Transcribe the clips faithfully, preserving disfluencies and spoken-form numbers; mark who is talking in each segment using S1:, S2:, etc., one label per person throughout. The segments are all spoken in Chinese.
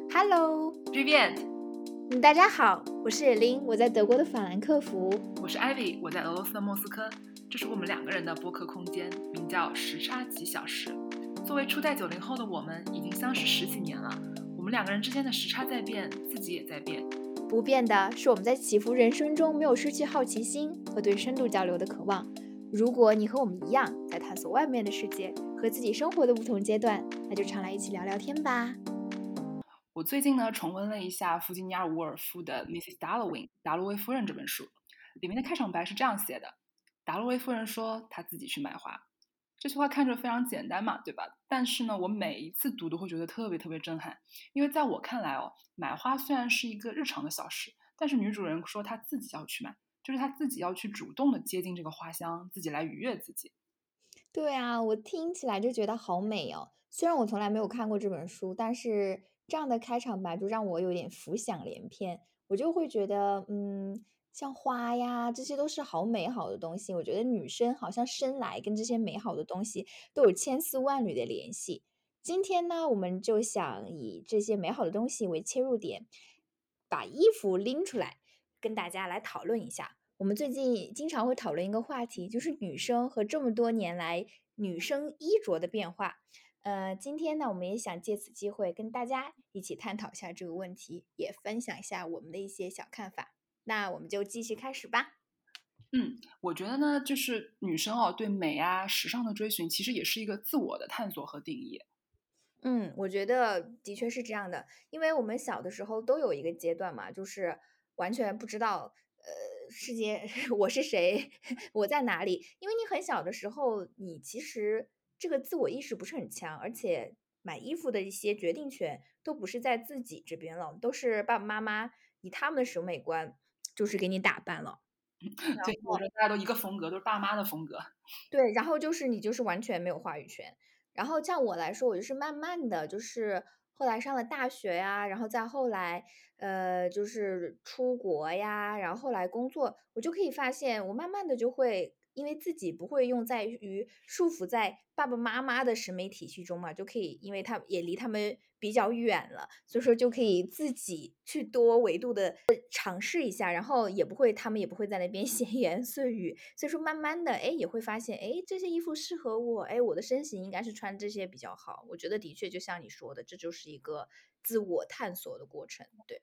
S1: Hello，
S2: Привет，
S1: 嗯，大家好，我是野琳，我在德国的法兰克福。
S2: 我是 Ivy，我在俄罗斯的莫斯科。这是我们两个人的播客空间，名叫时差几小时。作为初代九零后的我们，已经相识十几年了。我们两个人之间的时差在变，自己也在变。
S1: 不变的是我们在起伏人生中没有失去好奇心和对深度交流的渴望。如果你和我们一样在探索外面的世界和自己生活的不同阶段，那就常来一起聊聊天吧。
S2: 我最近呢重温了一下弗吉尼亚·伍尔夫的《missus Dalloway》达洛维夫人这本书，里面的开场白是这样写的：达洛维夫人说她自己去买花。这句话看着非常简单嘛，对吧？但是呢，我每一次读都会觉得特别特别震撼，因为在我看来哦，买花虽然是一个日常的小事，但是女主人说她自己要去买，就是她自己要去主动的接近这个花香，自己来愉悦自己。
S1: 对啊，我听起来就觉得好美哦。虽然我从来没有看过这本书，但是这样的开场白就让我有点浮想联翩。我就会觉得，嗯，像花呀，这些都是好美好的东西。我觉得女生好像生来跟这些美好的东西都有千丝万缕的联系。今天呢，我们就想以这些美好的东西为切入点，把衣服拎出来，跟大家来讨论一下。我们最近经常会讨论一个话题，就是女生和这么多年来女生衣着的变化。呃，今天呢，我们也想借此机会跟大家一起探讨一下这个问题，也分享一下我们的一些小看法。那我们就继续开始吧。
S2: 嗯，我觉得呢，就是女生哦，对美啊、时尚的追寻，其实也是一个自我的探索和定义。
S1: 嗯，我觉得的确是这样的，因为我们小的时候都有一个阶段嘛，就是完全不知道，呃，世界我是谁，我在哪里。因为你很小的时候，你其实这个自我意识不是很强，而且买衣服的一些决定权都不是在自己这边了，都是爸爸妈妈以他们的审美观，就是给你打扮了。
S2: 对，我觉得大家都一个风格，都是爸妈的风格。
S1: 对，然后就是你就是完全没有话语权。然后像我来说，我就是慢慢的就是后来上了大学呀，然后再后来，呃，就是出国呀，然后后来工作，我就可以发现，我慢慢的就会因为自己不会用在于束缚在爸爸妈妈的审美体系中嘛，就可以因为他也离他们比较远了，所以说就可以自己去多维度的尝试一下，然后也不会他们也不会在那边闲言碎语，所以说慢慢的，哎，也会发现，哎，这些衣服适合我，哎，我的身形应该是穿这些比较好。我觉得的确就像你说的，这就是一个自我探索的过程，对。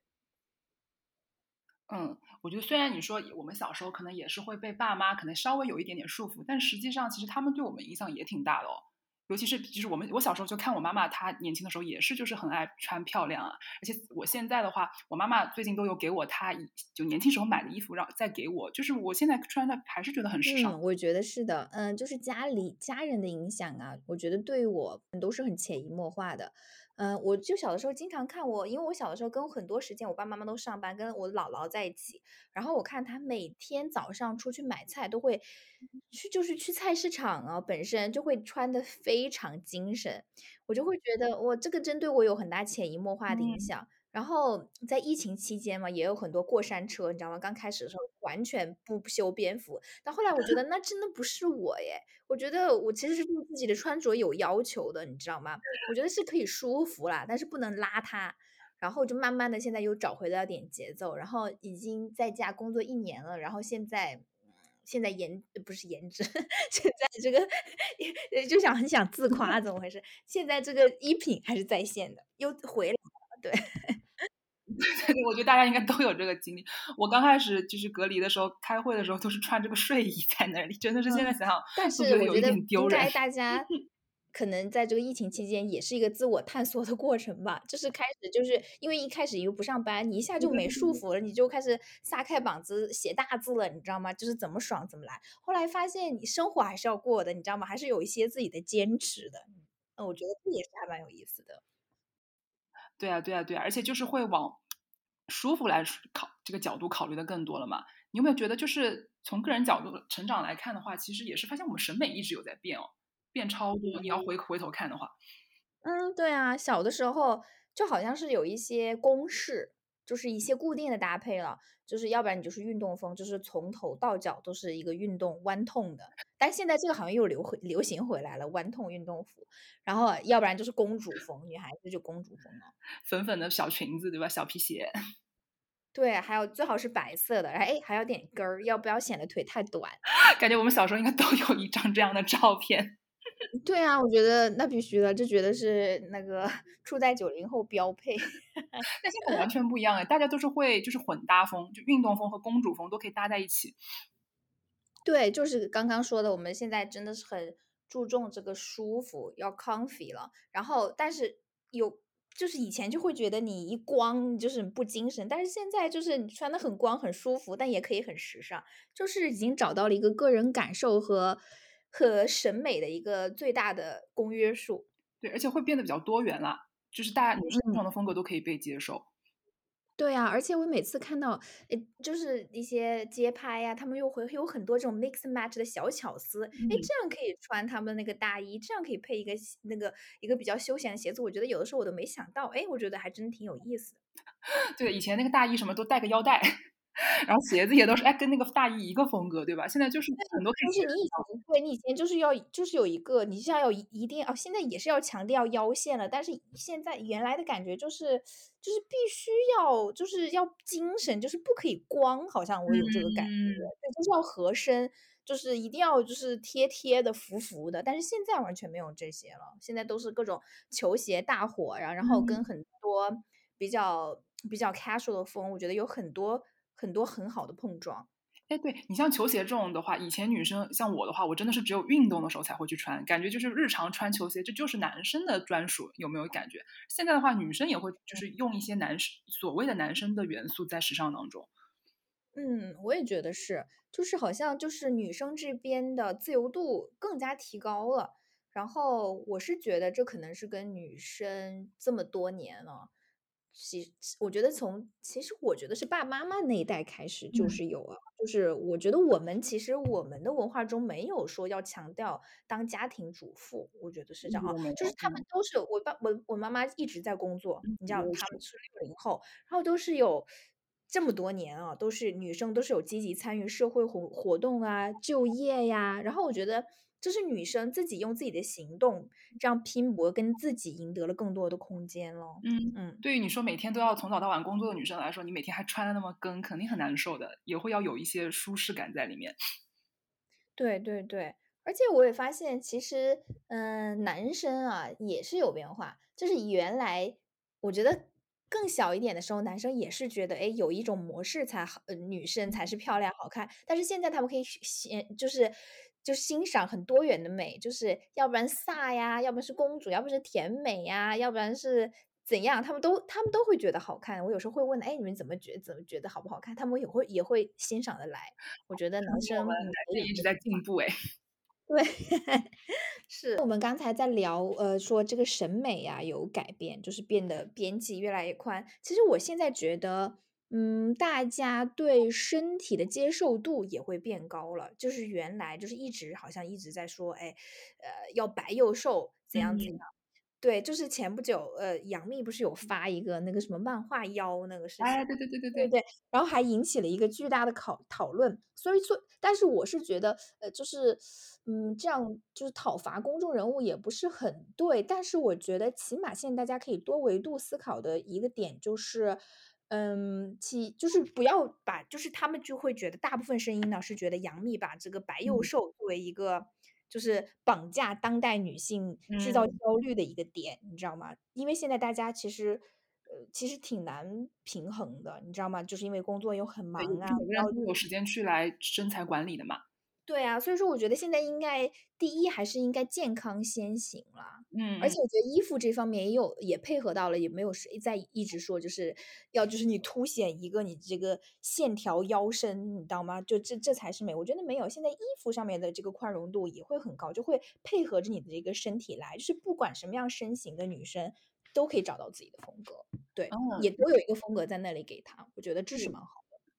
S2: 嗯，我觉得虽然你说我们小时候可能也是会被爸妈可能稍微有一点点束缚，但实际上其实他们对我们影响也挺大的哦。尤其是就是我们我小时候就看我妈妈，她年轻的时候也是就是很爱穿漂亮啊。而且我现在的话，我妈妈最近都有给我她以就年轻时候买的衣服让再给我，就是我现在穿的还是觉得很时尚。
S1: 嗯，我觉得是的，嗯，就是家里家人的影响啊，我觉得对我都是很潜移默化的。嗯，我就小的时候经常看我，因为我小的时候跟很多时间我爸爸妈妈都上班，跟我姥姥在一起，然后我看他每天早上出去买菜都会去，就是去菜市场啊，本身就会穿的非常精神，我就会觉得我这个针对我有很大潜移默化的影
S2: 嗯，
S1: 响。然后在疫情期间嘛，也有很多过山车，你知道吗？刚开始的时候完全不修边幅，但后来我觉得那真的不是我耶，我觉得我其实是对自己的穿着有要求的，你知道吗？我觉得是可以舒服啦，但是不能邋遢。然后就慢慢的现在又找回了点节奏，然后已经在家工作一年了，然后现在嗯现在颜呃不是颜值，现在这个就想很想自夸，怎么回事？现在这个衣品还是在线的，又回来了，对。
S2: 我觉得大家应该都有这个经历。我刚开始就是隔离的时候，开会的时候都是穿这个睡衣在那里，真的是现在想想
S1: 但
S2: 都觉得有一
S1: 是我觉得
S2: 点丢人。
S1: 应该大家可能在这个疫情期间也是一个自我探索的过程吧。就是开始就是因为一开始又不上班，你一下就没束缚了，你就开始撒开膀子写大字了，你知道吗？就是怎么爽怎么来。后来发现你生活还是要过的，你知道吗？还是有一些自己的坚持的。嗯，我觉得这也是还蛮有意思的。
S2: 对啊，对啊，对啊，而且就是会往舒服来考这个角度考虑的更多了嘛。你有没有觉得，就是从个人角度成长来看的话，其实也是发现我们审美一直有在变哦，变超多。你要回回头看的话，
S1: 嗯，对啊，小的时候就好像是有一些公式， 就是一些固定的搭配了，就是要不然你就是运动风，就是从头到脚都是一个运动弯痛的。但现在这个好像又流回流行回来了，弯痛运动服。然后要不然就是公主风，女孩子就公主风了。
S2: 粉粉的小裙子，对吧？小皮鞋。
S1: 对，还有最好是白色的，然后，哎，还有点跟儿，要不要显得腿太短。
S2: 感觉我们小时候应该都有一张这样的照片。
S1: 对啊，我觉得那必须的，这觉得是那个处在九零后标配。
S2: 但现在完全不一样哎，大家都是会就是混搭风，就运动风和公主风都可以搭在一起。
S1: 对，就是刚刚说的，我们现在真的是很注重这个舒服，要 comfy 了。然后但是有就是以前就会觉得你一光就是不精神，但是现在就是你穿得很光很舒服，但也可以很时尚，就是已经找到了一个个人感受和和审美的一个最大的公约数。
S2: 对，而且会变得比较多元了，就是大家女生不
S1: 嗯。
S2: 同的风格都可以被接受。
S1: 对啊，而且我每次看到，诶，就是一些街拍呀，他们又会有很多这种 mix and match 的小巧思。诶，
S2: 嗯。
S1: 这样可以穿他们那个大衣，这样可以配一个西那个一个比较休闲的鞋子，我觉得有的时候我都没想到，诶，我觉得还真挺有意思的。
S2: 对，以前那个大衣什么都带个腰带，然后鞋子也都是，哎，跟那个大衣一个风格，对吧？现在就是
S1: 对，
S2: 很多可以
S1: 就是你以前对，你以前就是要就是有一个你是要有一一定哦，现在也是要强调腰线了，但是现在原来的感觉就是就是必须要就是要精神，就是不可以光，好像我有这个感觉。
S2: 嗯。
S1: 对，就是要合身，就是一定要就是贴贴的、服服的，但是现在完全没有这些了，现在都是各种球鞋大火，然然后
S2: 嗯。
S1: 跟很多比较比较 casual 的风，我觉得有很多很多很好的碰撞。
S2: 哎，对，你像球鞋这种的话，以前女生像我的话，我真的是只有运动的时候才会去穿，感觉就是日常穿球鞋，这就是男生的专属，有没有感觉？现在的话，女生也会就是用一些男生所谓的男生的元素在时尚当中。
S1: 嗯，我也觉得是，就是好像就是女生这边的自由度更加提高了。然后我是觉得这可能是跟女生这么多年了，其我觉得从其实我觉得是爸爸妈妈那一代开始就
S2: 嗯。
S1: 是有了，就是我觉得我们其实我们的文化中没有说要强调当家庭主妇，我觉得是这样啊，
S2: 我没有，
S1: 就是他们
S2: 嗯。
S1: 都是我爸我我妈妈一直在工作，
S2: 嗯，
S1: 你知道
S2: 我也是。
S1: 他们是六零后，然后都是有这么多年啊，都是女生都是有积极参与社会活活动啊，就业呀，然后我觉得这是女生自己用自己的行动，这样拼搏跟自己赢得了更多的空间咯，
S2: 嗯，
S1: 嗯。
S2: 对于你说每天都要从早到晚工作的女生来说，你每天还穿得那么跟，肯定很难受的，也会要有一些舒适感在里面。
S1: 对对对，而且我也发现其实，嗯，男生啊也是有变化。就是原来我觉得更小一点的时候，男生也是觉得，诶，有一种模式才好呃，女生才是漂亮好看。但是现在他们可以去欣就是就欣赏很多元的美，就是要不然飒呀，要不然是公主，要不是甜美呀，要不然是怎样，他们都他们都会觉得好看。我有时候会问，诶，你们怎么觉怎么觉得好不好看？他们也会也会欣赏得来，我觉得
S2: 说明我们
S1: 男生，嗯，
S2: 男
S1: 也有
S2: 生也一直在进步哎。
S1: 对，是。我们刚才在聊，呃，说这个审美啊有改变，就是变得边际越来越宽。其实我现在觉得，嗯，大家对身体的接受度也会变高了。就是原来就是一直好像一直在说，哎，呃，要白又瘦，怎样怎样。
S2: 嗯。
S1: 对，就是前不久，呃，杨幂不是有发一个那个什么漫画腰那个事情
S2: 哎，
S1: 吗？
S2: 对对对对对。
S1: 对对，然后还引起了一个巨大的考讨论。所以说但是我是觉得，呃，就是，嗯，这样就是讨伐公众人物也不是很对。但是我觉得起码现在大家可以多维度思考的一个点就是，嗯，其就是不要把就是他们就会觉得大部分声音呢，是觉得杨幂把这个白又
S2: 嗯。
S1: 瘦作为一个就是绑架当代女性制造
S2: 嗯。
S1: 焦虑的一个点，你知道吗？因为现在大家其实呃，其实挺难平衡的，你知道吗？就是因为工作又很
S2: 对，
S1: 忙啊，
S2: 也不是每个
S1: 然后
S2: 人都有时间去来身材管理的嘛。
S1: 对啊，所以说我觉得现在应该第一还是应该健康先行啦。而且
S2: 嗯嗯。
S1: 我觉得衣服这方面也有也配合到了，也没有谁在一直说就是要就是你凸显一个你这个线条腰身，你知道吗？就这这才是美。我觉得没有，现在衣服上面的这个宽容度也会很高，就会配合着你的这个身体来，就是不管什么样身形的女生都可以找到自己的风格。对，
S2: 哦，
S1: 也
S2: 对。
S1: 都有一个风格在那里给她，我觉得这是
S2: 对。
S1: 蛮好的。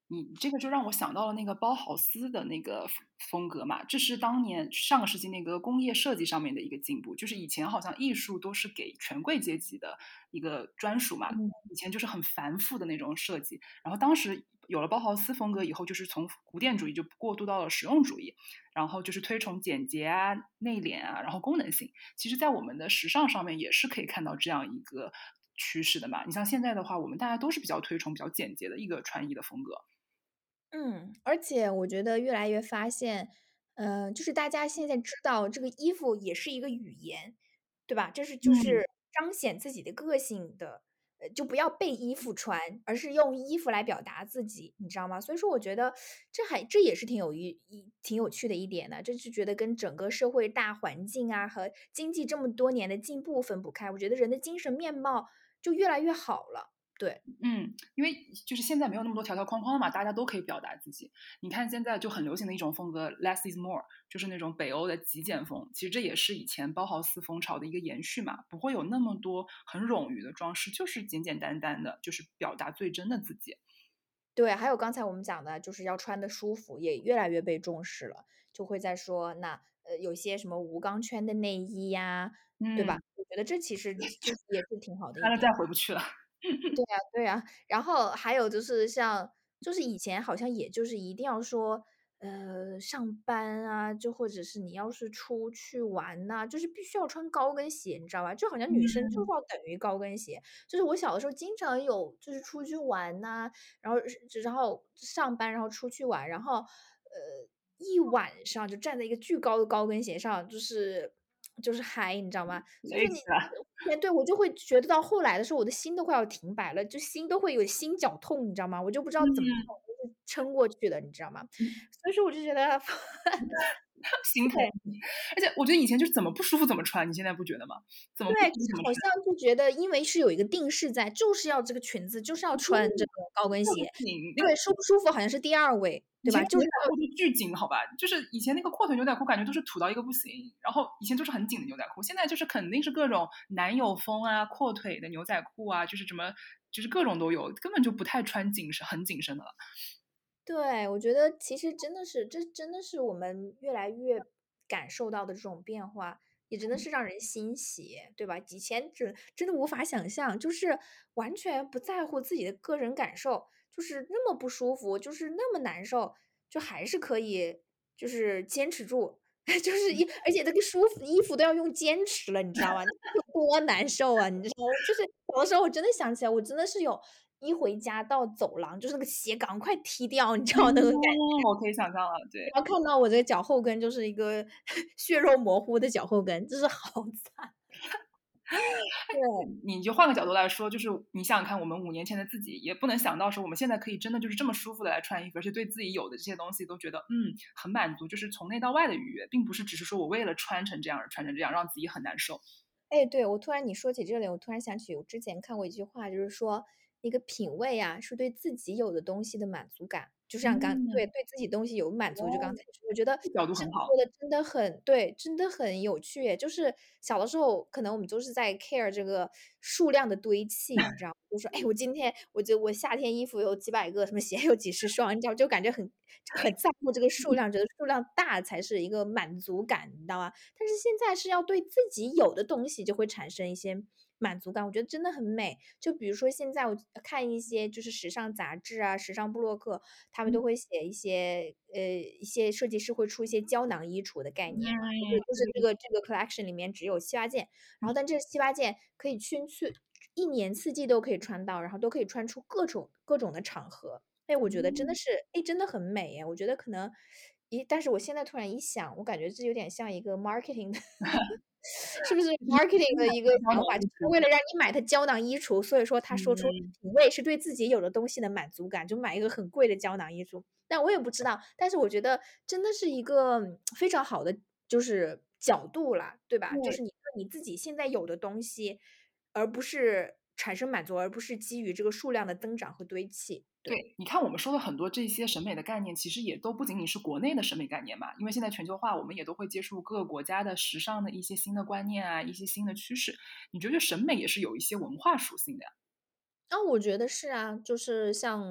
S2: 你这个就让我想到了那个包豪斯的那个风格嘛，这是当年上个世纪那个工业设计上面的一个进步。就是以前好像艺术都是给权贵阶级的一个专属嘛，
S1: 嗯。
S2: 以前就是很繁复的那种设计。然后当时有了包豪斯风格以后，就是从古典主义就过渡到了实用主义，然后就是推崇简洁啊、内敛啊，然后功能性。其实在我们的时尚上面也是可以看到这样一个趋势的嘛。你像现在的话，我们大家都是比较推崇比较简洁的一个穿衣的风格。
S1: 嗯，而且我觉得越来越发现，呃，就是大家现在知道这个衣服也是一个语言，对吧？这是就
S2: 嗯。
S1: 是彰显自己的个性的，呃，就不要被衣服穿，而是用衣服来表达自己，你知道吗？所以说我觉得这还这也是挺有意一挺有趣的一点的，这就觉得跟整个社会大环境啊，和经济这么多年的进步分不开。我觉得人的精神面貌就越来越好了，对。
S2: 嗯，因为就是现在没有那么多条条框框了嘛，大家都可以表达自己。你看现在就很流行的一种风格 less is more， 就是那种北欧的极简风，其实这也是以前包豪斯风潮的一个延续嘛，不会有那么多很冗余的装饰，就是简简单单的，就是表达最真的自己。
S1: 对，还有刚才我们讲的就是要穿得舒服，也越来越被重视了。就会在说，那，呃，有些什么无钢圈的内衣呀，对吧？
S2: 嗯。
S1: 我觉得这其实就是也是挺好的一
S2: 穿了再
S1: 点。
S2: 回不去了。
S1: 对啊对啊，然后还有就是像就是以前好像也就是一定要说，呃，上班啊，就或者是你要是出去玩呐，就是必须要穿高跟鞋，你知道吧？就好像女生就是
S2: 嗯。
S1: 要等于高跟鞋。就是我小的时候经常有就是出去玩呐，然后是然后上班，然后出去玩，然后，呃，一晚上就站在一个巨高的高跟鞋上，就是就是嗨，你知道吗？所以说你
S2: 累死了。
S1: 对，我就会觉得到后来的时候，我的心都快要停摆了，就心都会有心绞痛，你知道吗？我就不知道怎么
S2: 嗯。
S1: 就是撑过去的，你知道吗？
S2: 嗯。
S1: 所以说我就觉得
S2: 心疼
S1: 对。
S2: 你，而且我觉得以前就是怎么不舒服怎么穿，你现在不觉得吗？怎么不
S1: 对，
S2: 舒服怎么穿。
S1: 好像就觉得因为是有一个定式在，就是要这个裙子，就是要穿这个高跟鞋。
S2: 紧，那个
S1: 对，舒不舒服好像是第二位，对吧？
S2: 以前那个
S1: 就是要
S2: 牛仔裤都巨紧好吧，就是以前那个阔腿牛仔裤感觉都是土到一个不行，然后以前都是很紧的牛仔裤，现在就是肯定是各种男友风啊，阔腿的牛仔裤啊，就是什么就是各种都有，根本就不太穿紧身很紧身的了。
S1: 对，我觉得其实真的是这真的是我们越来越感受到的这种变化，也真的
S2: 嗯。
S1: 是让人欣喜，对吧？以前真真的无法想象，就是完全不在乎自己的个人感受，就是那么不舒服，就是那么难受，就还是可以就是坚持住。就是
S2: 嗯。
S1: 一而且这个舒服衣服都要用坚持了，你知道吗？有多难受啊，你知道吗？就是有的时候我真的想起来，我真的是有一回家到走廊，就是那个鞋赶快踢掉，你知道那种感觉。
S2: 嗯，我可以想象了，对。
S1: 然后看到我这个脚后跟就是一个血肉模糊的脚后跟，真是好惨。对。
S2: 你就换个角度来说，就是你想想看，我们五年前的自己也不能想到说我们现在可以真的就是这么舒服地来穿衣服，而且对自己有的这些东西都觉得，嗯，很满足，就是从内到外的愉悦，并不是只是说我为了穿成这样而穿成这样，让自己很难受。
S1: 哎，对，我突然你说起这里，我突然想起我之前看过一句话，就是说那个品味啊，是对自己有的东西的满足感。就像刚对，
S2: 嗯。
S1: 对自己东西有满足，就刚
S2: 哦，
S1: 才说，我觉得
S2: 这角度
S1: 这个
S2: 很好。
S1: 说的真的很对，真的很有趣诶。就是小的时候，可能我们都是在 care 这个数量的堆砌，你知道吗？就说，哎，我今天我就我夏天衣服有几百个，什么鞋有几十双，你知道就感觉很很在乎这个数量，觉得数量大才是一个满足感，你知道吗？但是现在是要对自己有的东西就会产生一些满足感，我觉得真的很美。就比如说现在我看一些就是时尚杂志啊，时尚部落客，他们
S2: 嗯。
S1: 都会写一些呃，一些设计师会出一些胶囊衣橱的概
S2: 嗯，
S1: 念嘛，就是就是这
S2: 对对对。
S1: 个这个 collection 里面只有七八件，然后
S2: 嗯。
S1: 但这七八件可以去去一年四季都可以穿到，然后都可以穿出各种各种的场合。哎，我觉得真的
S2: 嗯。
S1: 是哎，真的很美哎，我觉得可能一但是我现在突然一想，我感觉这有点像一个 marketing 的是不是 marketing 的一个
S2: 胶囊
S1: 想法，就是
S2: 衣橱。
S1: 为了让你买它胶囊衣橱，所以说他说出
S2: 嗯。
S1: 品味是对自己有的东西的满足感，就买一个很贵的胶囊衣橱。但我也不知道，但是我觉得真的是一个非常好的就是角度啦，对吧？就
S2: 对。
S1: 是你对你自己现在有的东西，而不是产生满足，而不是基于这个数量的增长和堆砌，对。
S2: 对，你看我们说的很多这些审美的概念，其实也都不仅仅是国内的审美概念嘛，因为现在全球化，我们也都会接触各个国家的时尚的一些新的观念啊，一些新的趋势。你觉得审美也是有一些文化属性的呀？
S1: 啊，我觉得是啊，就是像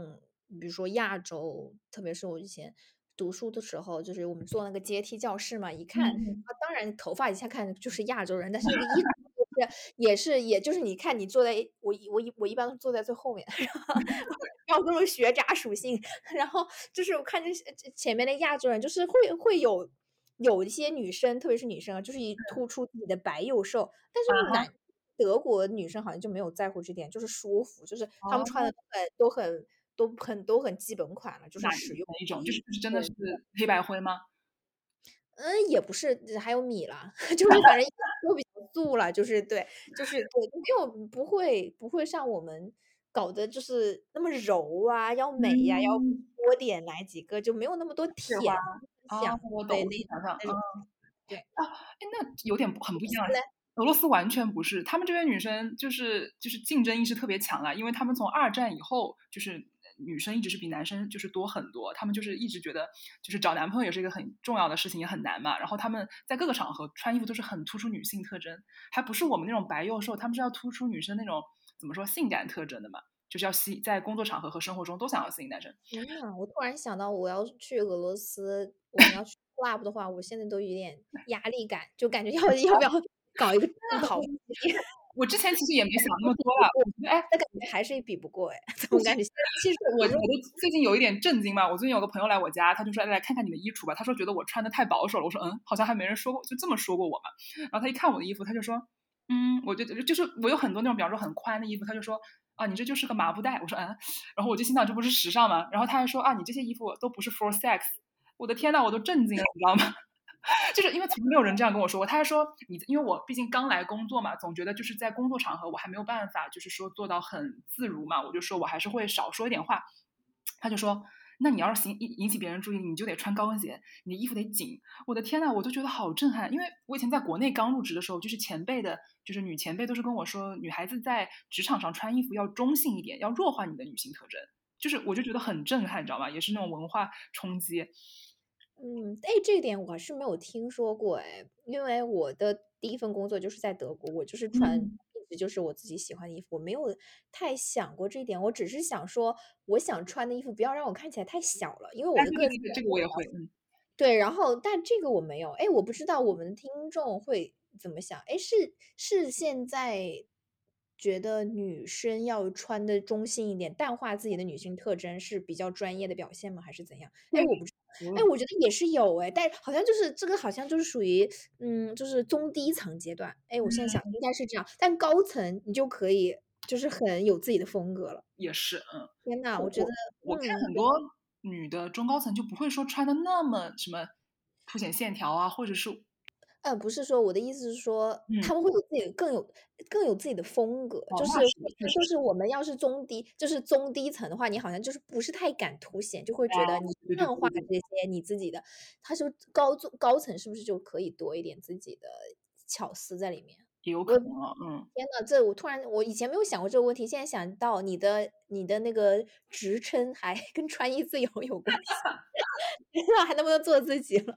S1: 比如说亚洲，特别是我以前读书的时候，就是我们坐那个阶梯教室嘛，一看，啊，
S2: 嗯。
S1: 当然头发一下看就是亚洲人，但是那个衣服就是也是也就是你看你坐在我一我一我一般都坐在最后面，然后要各种学渣属性，然后就是我看见前前面的亚洲人，就是会会有有一些女生，特别是女生啊，就是一
S2: 是。
S1: 突出自己的白幼瘦，但
S2: 啊
S1: 是男
S2: 哈。
S1: 德国女生好像就没有在乎这点，就是舒服，就是她们穿的
S2: 哦。
S1: 都很都很都很都很基本款了，就
S2: 哪
S1: 是实用
S2: 哪一种？就是
S1: 主义。
S2: 就是真的是
S1: 对对。
S2: 黑白灰吗？
S1: 嗯，也不是，还有米了，就是反正都比较素了，就是对，就是对，没有不会不会像我们搞得就是那么柔啊，要美呀，要
S2: 嗯。
S1: 多点来几个，就没有那么多
S2: 碎花，
S1: 舔，
S2: 哦，
S1: 想
S2: 我懂，
S1: 对，
S2: 我
S1: 那
S2: 可以想象，嗯。
S1: 那种对。
S2: 啊，诶，那有点不很不一样。
S1: 俄罗斯嘞？
S2: 俄罗斯完全不是，她们这边女生就是就是竞争意识特别强啊，因为她们从二战以后，就是女生一直是比男生就是多很多，她们就是一直觉得就是找男朋友也是一个很重要的事情，也很难嘛，然后她们在各个场合穿衣服都是很突出女性特征，还不是我们那种白幼瘦，她们是要突出女生那种怎么说性感特征的嘛，就是要吸在工作场合和生活中都想要吸引男生。
S1: 天呐，我突然想到我要去俄罗斯，我们要去 club 的话，我现在都有点压力感，就感觉要要不要搞一个
S2: 那
S1: 跑步机。
S2: 我之前其实也没想那么多了，我觉得，哎
S1: 那感觉还是比不过哎，怎
S2: 就是
S1: 么感觉现在气势
S2: 我我
S1: 不弱。
S2: 都最近有一点震惊嘛，我最近有个朋友来我家，他就说：“来来看看你的衣橱吧。”他说觉得我穿得太保守了，我说：“嗯，好像还没人说过就这么说过我嘛。”然后他一看我的衣服，他就说：“嗯，我就就是我有很多那种比方说很宽的衣服，他就说：‘啊，你这就是个麻布袋。’”我说：“嗯。”然后我就心想这不是时尚吗？然后他还说：“啊，你这些衣服都不是 for sex。”我的天呐，我都震惊了，你知道吗？就是因为从来没有人这样跟我说过，他还说你因为我毕竟刚来工作嘛，总觉得就是在工作场合我还没有办法就是说做到很自如嘛，我就说我还是会少说一点话。他就说：“那你要是引引起别人注意，你就得穿高跟鞋，你的衣服得紧。”我的天呐，我都觉得好震撼，因为我以前在国内刚入职的时候，就是前辈的就是女前辈都是跟我说，女孩子在职场上穿衣服要中性一点，要弱化你的女性特征。就是我就觉得很震撼，你知道吗？也是那种文化冲击。
S1: 嗯，哎，这点我是没有听说过哎，因为我的第一份工作就是在德国，我就是穿
S2: 嗯。
S1: 一直就是我自己喜欢的衣服，我没有太想过这一点，我只是想说，我想穿的衣服不要让我看起来太小了，因为我
S2: 哎，
S1: 的个子本
S2: 对对对对，这个我也会，嗯。
S1: 对，然后但这个我没有，哎，我不知道我们的听众会怎么想，哎，是是现在觉得女生要穿得中性一点，淡化自己的女性特征是比较专业的表现吗？还是怎样？哎，
S2: 对，
S1: 我不知道，哎，
S2: 嗯。
S1: 我觉得也是有哎，但好像就是这个好像就是属于，嗯，就是中低层阶段，哎，我现在想
S2: 嗯。
S1: 应该是这样，但高层你就可以就是很有自己的风格了。
S2: 也是，嗯。
S1: 天呐，我觉得，
S2: 我我我看
S1: 嗯，
S2: 很多女的中高层就不会说穿得那么什么凸显线条啊，或者是
S1: 呃，不是说我的意思是说，
S2: 嗯。
S1: 她们会有自己的更有更有自己的风格，
S2: 哦，
S1: 就是
S2: 那是的，确实是。
S1: 就是我们要是中低就是中低层的话，你好像就是不是太敢凸显，就会觉得你
S2: 哦，对对
S1: 淡化
S2: 对对对。
S1: 这些你自己的，它是高中高层是不是就可以多一点自己的巧思在里面？
S2: 也有
S1: 我
S2: 可能啊，嗯。
S1: 天呐，这我突然我以前没有想过这个问题，现在想到你的你的那个职称还跟穿衣自由有关系，还能不能做自己了。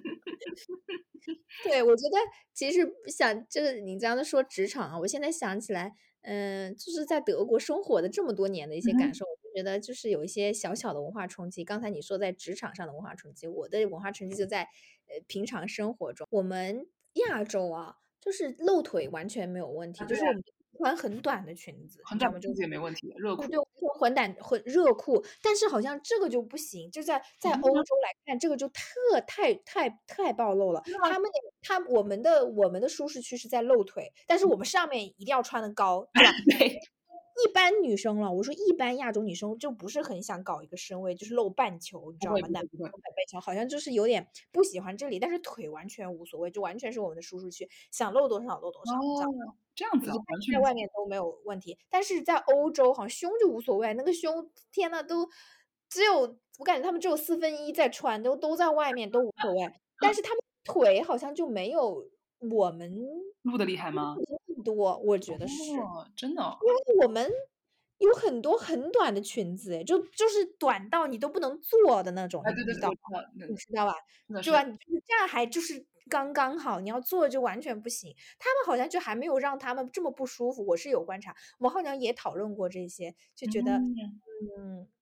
S1: 对，我觉得其实想就是你刚刚说职场啊，我现在想起来，嗯，就是在德国生活的这么多年的一
S2: 嗯哼。
S1: 些感受，我就觉得就是有一些小小的文化冲击。刚才你说在职场上的文化冲击，我的文化冲击就在，呃，平常生活中。我们亚洲啊，就是露腿完全没有问
S2: 啊，
S1: 题，就
S2: 对呀。
S1: 是我们穿很短的裙子，你知道吗？就
S2: 很短的裤子也没问题，热裤。
S1: 对对，就混短混热裤，但是好像这个就不行，就在在欧
S2: 嗯。
S1: 洲来看，这个就特太太太暴露了。
S2: 真的吗？
S1: 他们的他我们的我们的舒适区是在露腿，但是我们上面一定要穿得高，对吧？
S2: 对。
S1: 一般女生了，我说一般亚洲女生就不是很想搞一个身围，就是露半球，你知
S2: 不会
S1: 道吗？男
S2: 不会不会。
S1: 北半球好像就是有点不喜欢这里，但是腿完全无所谓，就完全是我们的舒适区，想露多少露多少，你知道吗？
S2: 哦，这样子啊，
S1: 一般
S2: 完全不知道。
S1: 在外面都没有问题，但是在欧洲好像胸就无所谓，那个胸，天呐，都只有我感觉他们只有四分一在穿，都都在外面都无所谓。但是他们腿好像就没有我们
S2: 露得厉害吗？
S1: 更多，我觉得是。
S2: 哦，真的哦。
S1: 因为我们有很多很短的裙子哎，就就是短到你都不能坐的那种，
S2: 哎，对对对，
S1: 你知道吗？
S2: 我知道，那
S1: 你知道吧？
S2: 是的是的。
S1: 对吧？你就是这样还就是刚刚好，你要坐就完全不行。他们好像就还没有让他们这么不舒服，我是有观察，我们好像也讨论过这些，就觉得，
S2: 嗯。
S1: 嗯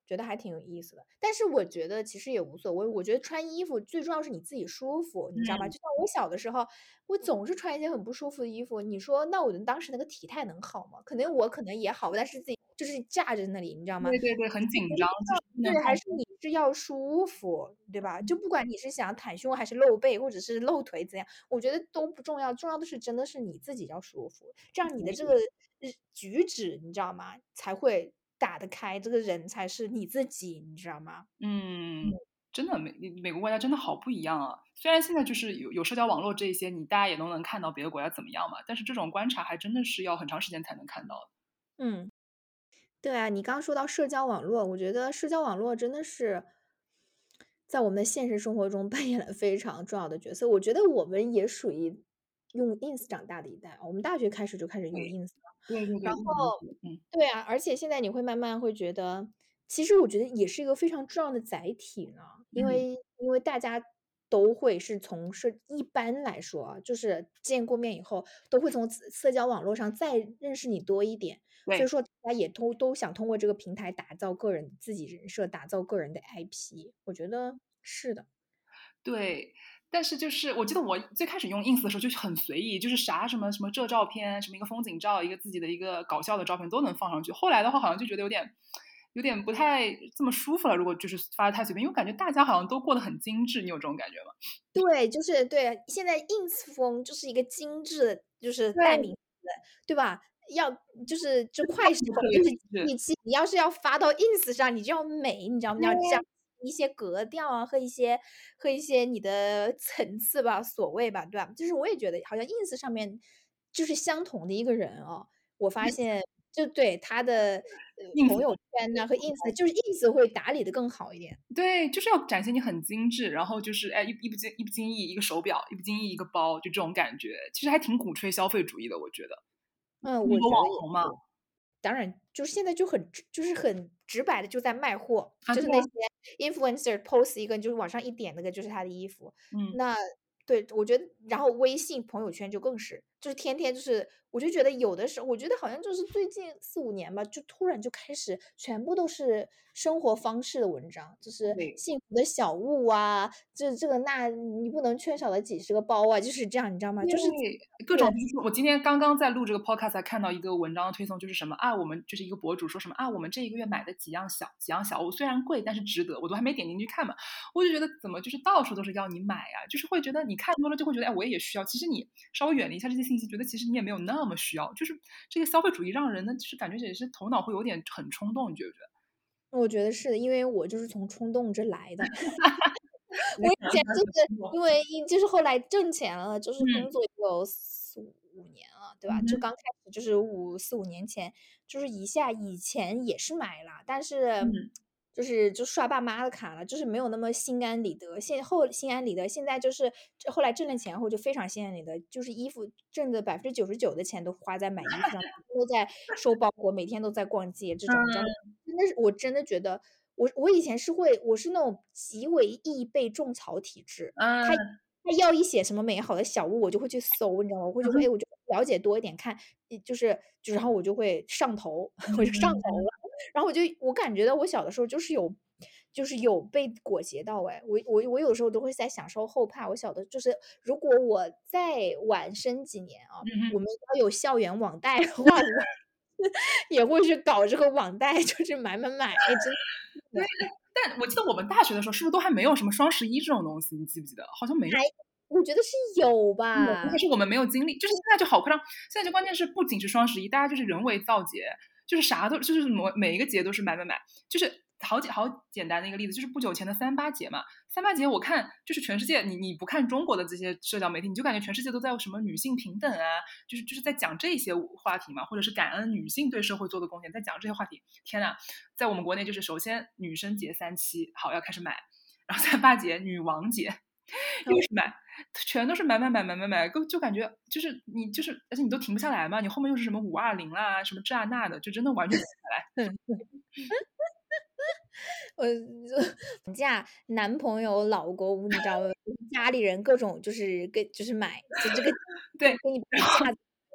S1: 觉得还挺有意思的。但是我觉得其实也无所谓，我觉得穿衣服最重要是你自己舒服，你知道吧？
S2: 嗯。
S1: 就像我小的时候，我总是穿一些很不舒服的衣服，你说那我的当时那个体态能好吗？可能我可能也好，但是自己就是架着那里，你知道吗？
S2: 对对对，很紧张，就是不能
S1: 对，还是
S2: 放松。
S1: 你是要舒服，对吧？就
S2: 嗯。
S1: 不管你是想袒胸还是露背，或者是露腿怎样，我觉得都不重要，重要的是真的是你自己要舒服，这样你的这个，
S2: 同意。
S1: 呃，举止，你知道吗？才会打得开，这个人才是你自己，你知道吗？
S2: 嗯，
S1: 嗯。
S2: 真的，每每个国家真的好不一样啊。虽然现在就是有有社交网络这一些，你大家也都能看到别的国家怎么样嘛，但是这种观察还真的是要很长时间才能看到的。
S1: 嗯。对啊，你刚说到社交网络，我觉得社交网络真的是在我们的现实生活中扮演了非常重要的角色。我觉得我们也属于用 Ins 长大的一代，我们大学开始就开始用
S2: 对，
S1: Ins 了。
S2: 对对对，
S1: 然后
S2: 一直都是，嗯。
S1: 对啊，而且现在你会慢慢会觉得，其实我觉得也是一个非常重要的载体呢。因
S2: 嗯。
S1: 为因为大家都会是从社一般来说啊，就是见过面以后，都会从社社交网络上再认识你多一点，所以
S2: 对。
S1: 说大家也都都想通过这个平台打造个人自己人设，打造个人的 IP，我觉得是的。
S2: 对，但是就是我记得我最开始用 Ins 的时候就是很随意，就是啥什么什么这照片，什么一个风景照，一个自己的一个搞笑的照片都能放上去。后来的话好像就觉得有点有点不太这么舒服了，如果就是发得太随便，因为我感觉大家好像都过得很精致，你有这种感觉吗？
S1: 对，就是对，现在 Ins 风就是一个精致的就是代名
S2: 对。
S1: 词，对吧？要就是就
S2: 这个
S1: 快手
S2: 特别
S1: 就是
S2: 精致。
S1: 接地气，你要是要发到 Ins 上，你就要美，你知道吗？你要加
S2: 对。
S1: 一些格调啊，和一些和一些你的层次吧，所谓吧，对吧？就是我也觉得好像 Ins 上面就是相同的一个人哦，我发现就对，他的，呃，
S2: Ins
S1: 朋友圈呐和 Ins 就是 Ins 会打理得更好一点。
S2: 对，就是要展现你很精致，然后就是，哎，一一不经一不经意一个手表，一不经意一个包，就这种感觉，其实还挺鼓吹消费主义的，我觉得。
S1: 嗯，
S2: 那个网
S1: 我觉得也是。
S2: 红嘛。
S1: 当然，就是现在就很直就是很直白地就在卖货，
S2: 啊，对啊。
S1: 就是那些 Influencer post 一个就是往上一点那个就是他的衣服。
S2: 嗯。
S1: 那对，我觉得然后微信朋友圈就更是，就是天天就是我就觉得有的时候我觉得好像就是最近四五年吧，就突然就开始全部都是生活方式的文章，就是
S2: 对。
S1: 幸福的小物啊，这这个那你不能缺少的几十个包啊，就是这样，你知道吗？就是
S2: 对，各种
S1: 对。
S2: 就是我今天刚刚在录这个 podcast 才看到一个文章的推送，就是什么，啊，我们就是一个博主说什么，啊，我们这一个月买的几样小几样小物，虽然贵，但是值得，我都还没点进去看嘛。我就觉得怎么就是到处都是要你买啊，就是会觉得你看多了就会觉得，哎，我也需要，其实你稍微远离一下这些信息，觉得其实你也没有那么需要，就是这个消费主义让人呢，就是感觉也是头脑会有点很冲动，你觉不觉得？
S1: 我觉得是的，因为我就是从冲动这来的。
S2: 那
S1: 我以
S2: 可能还
S1: 前就是
S2: 是冲动。
S1: 因为一就是后来挣钱了，就是
S2: 嗯。
S1: 工作也有四五年了，对吧？就
S2: 嗯哼。
S1: 刚开始就是五四五年前，就是一下以前也是买了，但是
S2: 嗯。
S1: 就是就刷爸妈的卡了，就是没有那么心安理得。现后心安理得，现在就是后来挣了钱后就非常心安理得，就是衣服挣的百分之九十九的钱都花在买衣服上，都在收包裹，每天都在逛街这种，你知道吗？
S2: 嗯。
S1: 真的是我真的觉得我我以前是会我是那种极为易被种草体质，他
S2: 嗯。
S1: 他要一写什么美好的小物，我就会去搜，你知道吗？我就会哎，
S2: 嗯哼。
S1: 我就了解多一点，看就是就然后我就会上头，我就上头
S2: 嗯。
S1: 了。然后我就我感觉到我小的时候就是有就是有被裹挟到哎，我我我有的时候都会在想说后怕，我小的就是如果我再晚生几年啊，
S2: 嗯哼。
S1: 我们要有校园网贷的话，我也会去搞这个网贷，就是买买买，哎，真
S2: 对，
S1: 的。
S2: 但我记得我们大学的时候是不是都还没有什么双十一这种东西，你记不记得？好像没有。
S1: 还我觉得是有
S2: 有，但
S1: 吧。
S2: 是我们没有经历，就是现在就好夸张，现在就关键是不仅是双十一，大家就是人为造节，就是啥都就是每每一个节都是买买买。就是好简好简单的一个例子，就是不久前的三八节嘛，三八节我看就是全世界，你你不看中国的这些社交媒体，你就感觉全世界都在什么女性平等啊，就是就是在讲这些话题嘛，或者是感恩女性对社会做的贡献，在讲这些话题。天呐，在我们国内就是首先女生节三七，好，要开始买，然后三八节女王节，又是买，全都是买买买买买买，就就感觉就是你就是而且你都停不下来嘛，你后面又是什么五二零啦，什么这啊那的，就真的完全停不下来。
S1: 呃，就嫁男朋友、老公，你知道吗？家里人各种就是跟就是买，就这个
S2: 对，
S1: 给你
S2: 然后
S1: 架子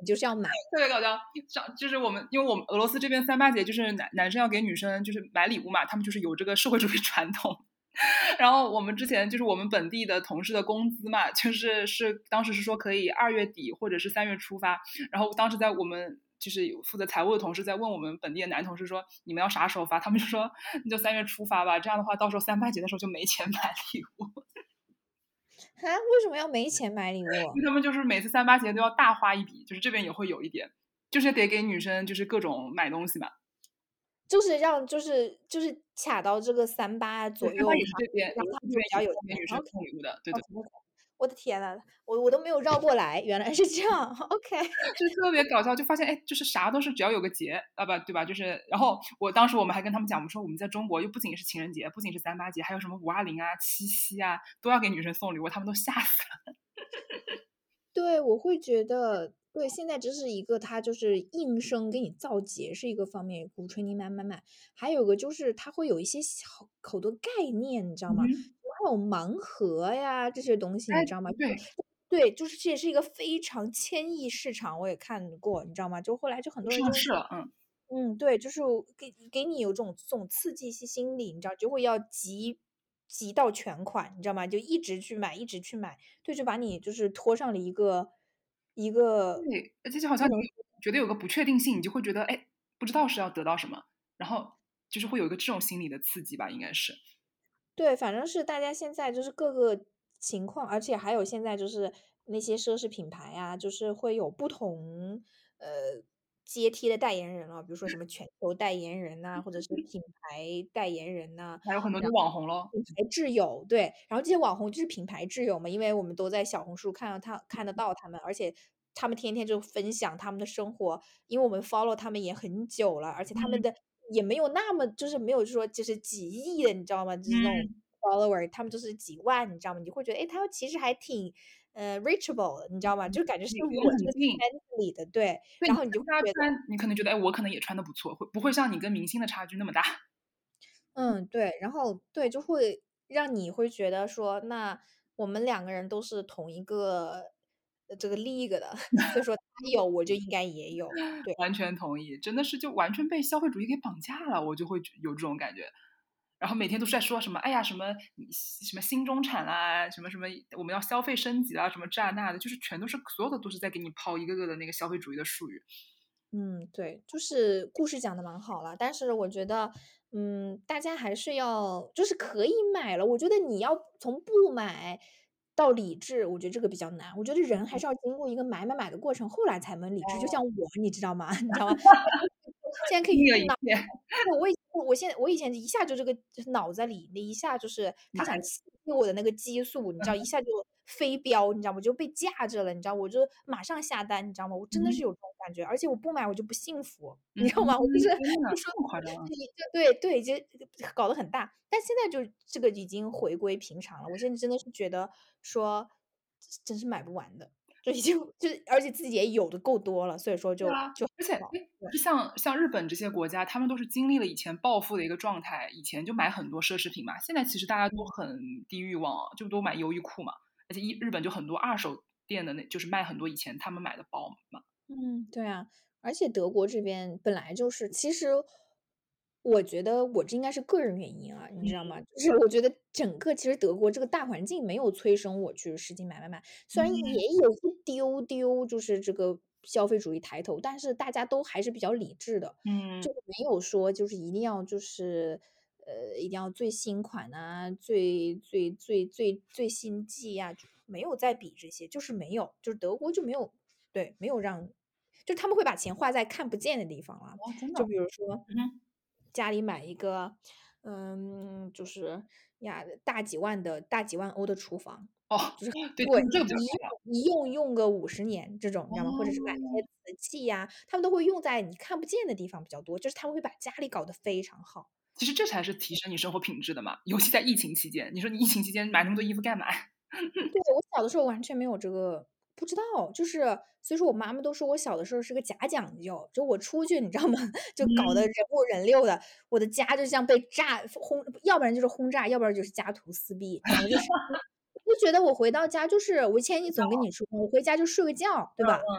S1: 你就是要买。
S2: 特别搞笑，上就是我们，因为我们俄罗斯这边三八节就是男男生要给女生就是买礼物嘛，他们就是有这个社会主义传统。然后我们之前就是我们本地的同事的工资嘛，就是是当时是说可以二月底或者是三月初发，然后当时在我们就是有负责财务的同事在问我们本地的男同事说你们要啥时候发，他们就说你就三月初发吧，这样的话到时候三八节的时候就没钱买礼物。
S1: 啊，为什么要没钱买礼物？
S2: 因为他们就是每次三八节都要大花一笔，就是这边也会有一点，就是得给女生就是各种买东西嘛。
S1: 就是让就是就是卡到这个三八
S2: 对，
S1: 左右，
S2: 三八也是这边俄罗斯
S1: 然后他们就
S2: 这边也是
S1: 比较有钱
S2: 给女生
S1: ，OK。
S2: 送礼物的，对
S1: 哦，
S2: 对。
S1: 怎么我的天呐，我我都没有绕过来，原来是这样，OK。
S2: 就是特别搞笑，就发现哎，就是啥都是只要有个节啊不对吧？就是然后我当时我们还跟他们讲，我们说我们在中国又不仅是情人节，不仅是三八节，还有什么五二零啊、七夕啊，都要给女生送礼物，他们都吓死了。
S1: 对，我会觉得，对，现在这是一个他就是应声给你造节是一个方面，鼓吹你买买买。还有个就是它会有一些小好多概念，你知道吗？
S2: 嗯，
S1: 还有盲盒呀这些东西，
S2: 哎，
S1: 你知道吗？
S2: 对，
S1: 对，就是这也是一个非常千亿市场，我也看过，你知道吗？就后来就很多人就
S2: 上市了，嗯。
S1: 嗯，对，就是给给你有这种这种刺激性心理，你知道，就会要集集到全款，你知道吗？就一直去买，一直去买，对，就把你就是拖上了一个一个
S2: 对，而且就好像你
S1: 不能
S2: 觉得有个不确定性，你就会觉得哎，不知道是要得到什么，然后就是会有一个这种心理的刺激吧，应该是。
S1: 对，反正是大家现在就是各个情况，而且还有现在就是那些奢侈品牌啊，就是会有不同呃阶梯的代言人了，比如说什么全球代言人呐、或者是品牌代言人呐、
S2: 还有很多的网红咯。
S1: 品牌挚友，对，然后这些网红就是品牌挚友嘛，因为我们都在小红书看到他看得到他们，而且他们天天就分享他们的生活，因为我们 follow 他们也很久了，而且他们
S2: 嗯
S1: 的也没有那么就是没有说就是几亿的，你知道吗？就是那种
S2: 嗯，
S1: follower，他们就是几万，你知道吗？你就会觉得，哎，他们其实还挺呃 reachable 的，你知道吗？就感觉是
S2: 离离
S1: 我这个圈
S2: 得很近。
S1: 子里的，对，
S2: 对，你
S1: 然后你就会觉得
S2: 看他穿，你可能觉得，哎，我可能也穿的不错，会不会像你跟明星的差距那么大？
S1: 嗯，对，然后对，就会让你会觉得说，那我们两个人都是同一个呃这个 league 的，所以说他有我就应该也有，对。
S2: 完全同意，真的是就完全被消费主义给绑架了，我就会觉有这种感觉。然后每天都是在说什么，哎呀，什么你什么新中产啦，什么什么我们要消费升级啦，什么这那的，就是全都是所有的都是在给你抛一个个的那个消费主义的术语。
S1: 嗯，对，就是故事讲的蛮好了，但是我觉得，嗯，大家还是要就是可以买了，我觉得你要从不买到理智，我觉得这个比较难。我觉得人还是要经过一个买买买的过程，后来才能理智。就像
S2: 哦，
S1: 我，你知道吗？你知道吗？现在可以
S2: 经历了
S1: 用脑
S2: 一切。
S1: 对，我以我我现在我以前一下就这个就是脑子里那一下就是他想
S2: 买，
S1: 刺激我的那个激素，你知道，一下就飞飙，你知道吗？我就被架着了，你知道，我就马上下单，你知道吗？我真的是
S2: 嗯
S1: 有这种感觉，而且我不买我就不幸福，
S2: 嗯，
S1: 你知道吗？我就是
S2: 天呐，
S1: 就说
S2: 这么夸张啊？
S1: 就对对，就搞得很大，但现在就这个已经回归平常了。我现在真的是觉得说，真是买不完的，就已经就是而且自己也有的够多了，所以说
S2: 对啊，
S1: 就就
S2: 而且，
S1: 好，
S2: 哎，
S1: 对。
S2: 是像像日本这些国家，他们都是经历了以前暴富的一个状态，以前就买很多奢侈品嘛，现在其实大家都很低欲望，就都买优衣库嘛，而且一日本就很多二手店的那就是卖很多以前他们买的包嘛。
S1: 嗯，对啊，而且德国这边本来就是，其实我觉得我这应该是个人原因啊，你知道吗？就是我觉得整个其实德国这个大环境没有催生我去使劲买买买，虽然
S2: 嗯
S1: 也有一丢丢就是这个消费主义抬头，但是大家都还是比较理智的，
S2: 嗯
S1: 就没有说就是一定要就是呃一定要最新款啊，最最最最最新季呀、就没有在比这些，就是没有，就是德国就没有对，没有让就他们会把钱花在看不见的地方了。
S2: 哦，真的，
S1: 就比如说，
S2: 嗯哼，
S1: 家里买一个，嗯，就是呀，大几万的大几万欧的厨房，
S2: 哦，
S1: 就是
S2: 对，他
S1: 对，
S2: 们这个比较
S1: 一
S2: 夸张。
S1: 用一用用个五十年这种，你知道吗？或者是买
S2: 哦，
S1: 一些瓷器呀，他们都会用在你看不见的地方比较多，就是他们会把家里搞得非常好。
S2: 其实这才是提升你生活品质的嘛，尤其在疫情期间，你说你疫情期间买那么多衣服干嘛？
S1: 对，我小的时候完全没有这个不知道，就是所以说我妈妈都说我小的时候是个假讲究，就我出去你知道吗？就搞得
S2: 嗯
S1: 人五人六的，我的家就像被炸轰要不然就是轰炸，要不然就是家徒四壁，你知道吗？就是我就觉得我回到家就是我以前你总跟你说，我回家就睡个觉，对吧？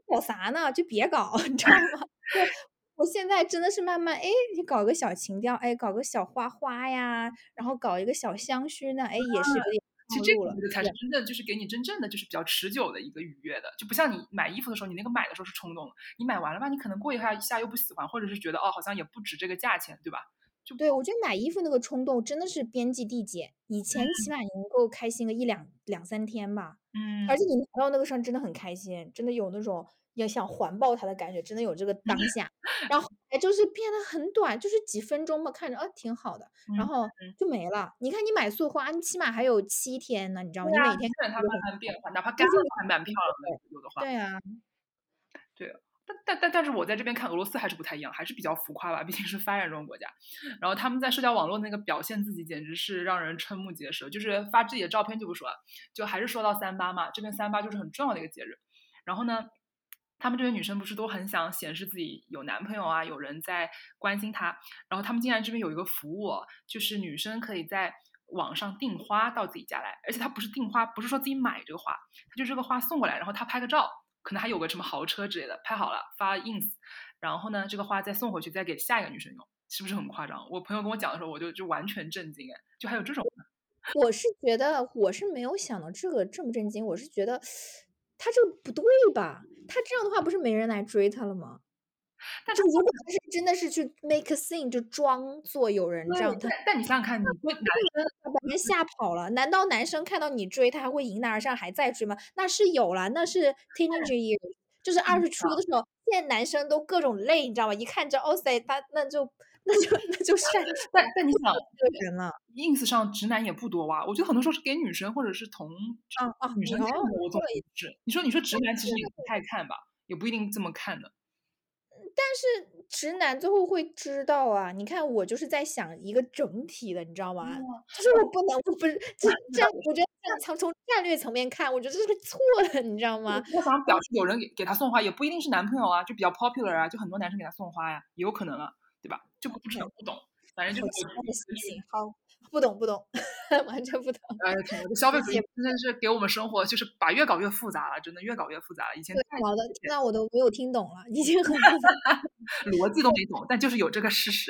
S1: 搞啥呢？就别搞，你知道吗？就我现在真的是慢慢，哎，你搞个小情调，哎，搞个小花花呀，然后搞一个小香薰呢，哎，也是有点
S2: 其实
S1: 套路了，
S2: 这个我觉得才是
S1: 对。
S2: 真正就是给你真正的就是比较持久的一个愉悦的，就不像你买衣服的时候，你那个买的时候是冲动的，你买完了吧，你可能过一下一下又不喜欢，或者是觉得哦，好像也不值这个价钱，对吧？就
S1: 对，我觉得买衣服那个冲动真的是边际递减，以前起
S2: 嗯
S1: 码你能够开心个一两两三天吧，而
S2: 嗯，
S1: 且你拿到那个上真的很开心，真的有那种也想环抱它的感觉，真的有这个当下。然后后来就是变得很短，就是几分钟吧，看着，啊，挺好的，然
S2: 嗯
S1: 后
S2: 嗯，
S1: 就没了。你看你买素花，你起码还有七天呢，你知道吗？你
S2: 对啊，
S1: 每天
S2: 基本它慢
S1: 都很
S2: 慢变化，哪怕干
S1: 最近
S2: 了都还蛮漂亮的，有的话。
S1: 对啊，
S2: 对，但但但但是我在这边看俄罗斯还是不太一样，还是比较浮夸吧，毕竟是发展中国家。然后他们在社交网络那个表现自己，简直是让人瞠目结舌。就是发自己的照片就不说了，就还是说到三八嘛，这边三八就是很重要的一个节日。然后呢，他们这边女生不是都很想显示自己有男朋友啊，有人在关心她。然后他们竟然这边有一个服务哦，就是女生可以在网上订花到自己家来，而且她不是订花，不是说自己买这个花，她就这个花送过来，然后她拍个照，可能还有个什么豪车之类的，拍好了发 ins，然后呢，这个花再送回去，再给下一个女生用，是不是很夸张？我朋友跟我讲的时候，我就就完全震惊，哎，就还有这种，
S1: 我是觉得我是没有想到这个这么震惊，我是觉得他这个不对吧？他这样的话不是没人来追他了吗？
S2: 但他
S1: 就如果他是真的是去 make a scene 就装作有人
S2: 对，
S1: 这样，他
S2: 但但你想想看，你说男生
S1: 把人吓跑了。难道男生看到你追，他还会迎难而上还在追吗？那是有了，那是 teenager years，就是二十出的时候，现在男生都各种累，你知道吗？一看这，哦塞，他那就那就那就删除
S2: 但但你想，
S1: 这个人了。
S2: ins 上直男也不多哇，我觉得很多时候是给女生或者是同
S1: 啊啊，
S2: 女生看
S1: 你哦，
S2: 的，我总
S1: 这个也
S2: 觉得是。你说你说直男其实也不太看吧，也不一定这么看的。
S1: 但是直男最后会知道啊，你看我就是在想一个整体的，你知道吗？
S2: 哦，
S1: 就是我不能我不是这这样，
S2: 那倒也是。
S1: 我觉得这样从从战略层面看，我觉得这是个错的，你知道吗？
S2: 我想表示有人给给他送花，也不一定是男朋友啊，就比较 popular 啊，就很多男生给他送花呀，也有可能啊，对吧？就不知道
S1: OK，
S2: 不懂，反正就是我
S1: 好奇怪的心情，
S2: 觉得
S1: 好，不懂不懂，完全不懂，
S2: 哎，挺这消费主义
S1: 理解不
S2: 真的是给我们生活就是把越搞越复杂了，真的越搞越复杂了。以前
S1: 对，
S2: 太
S1: 好的，听到我都没有听懂了，已经很复杂。
S2: 逻辑都没懂，但就是有这个事实。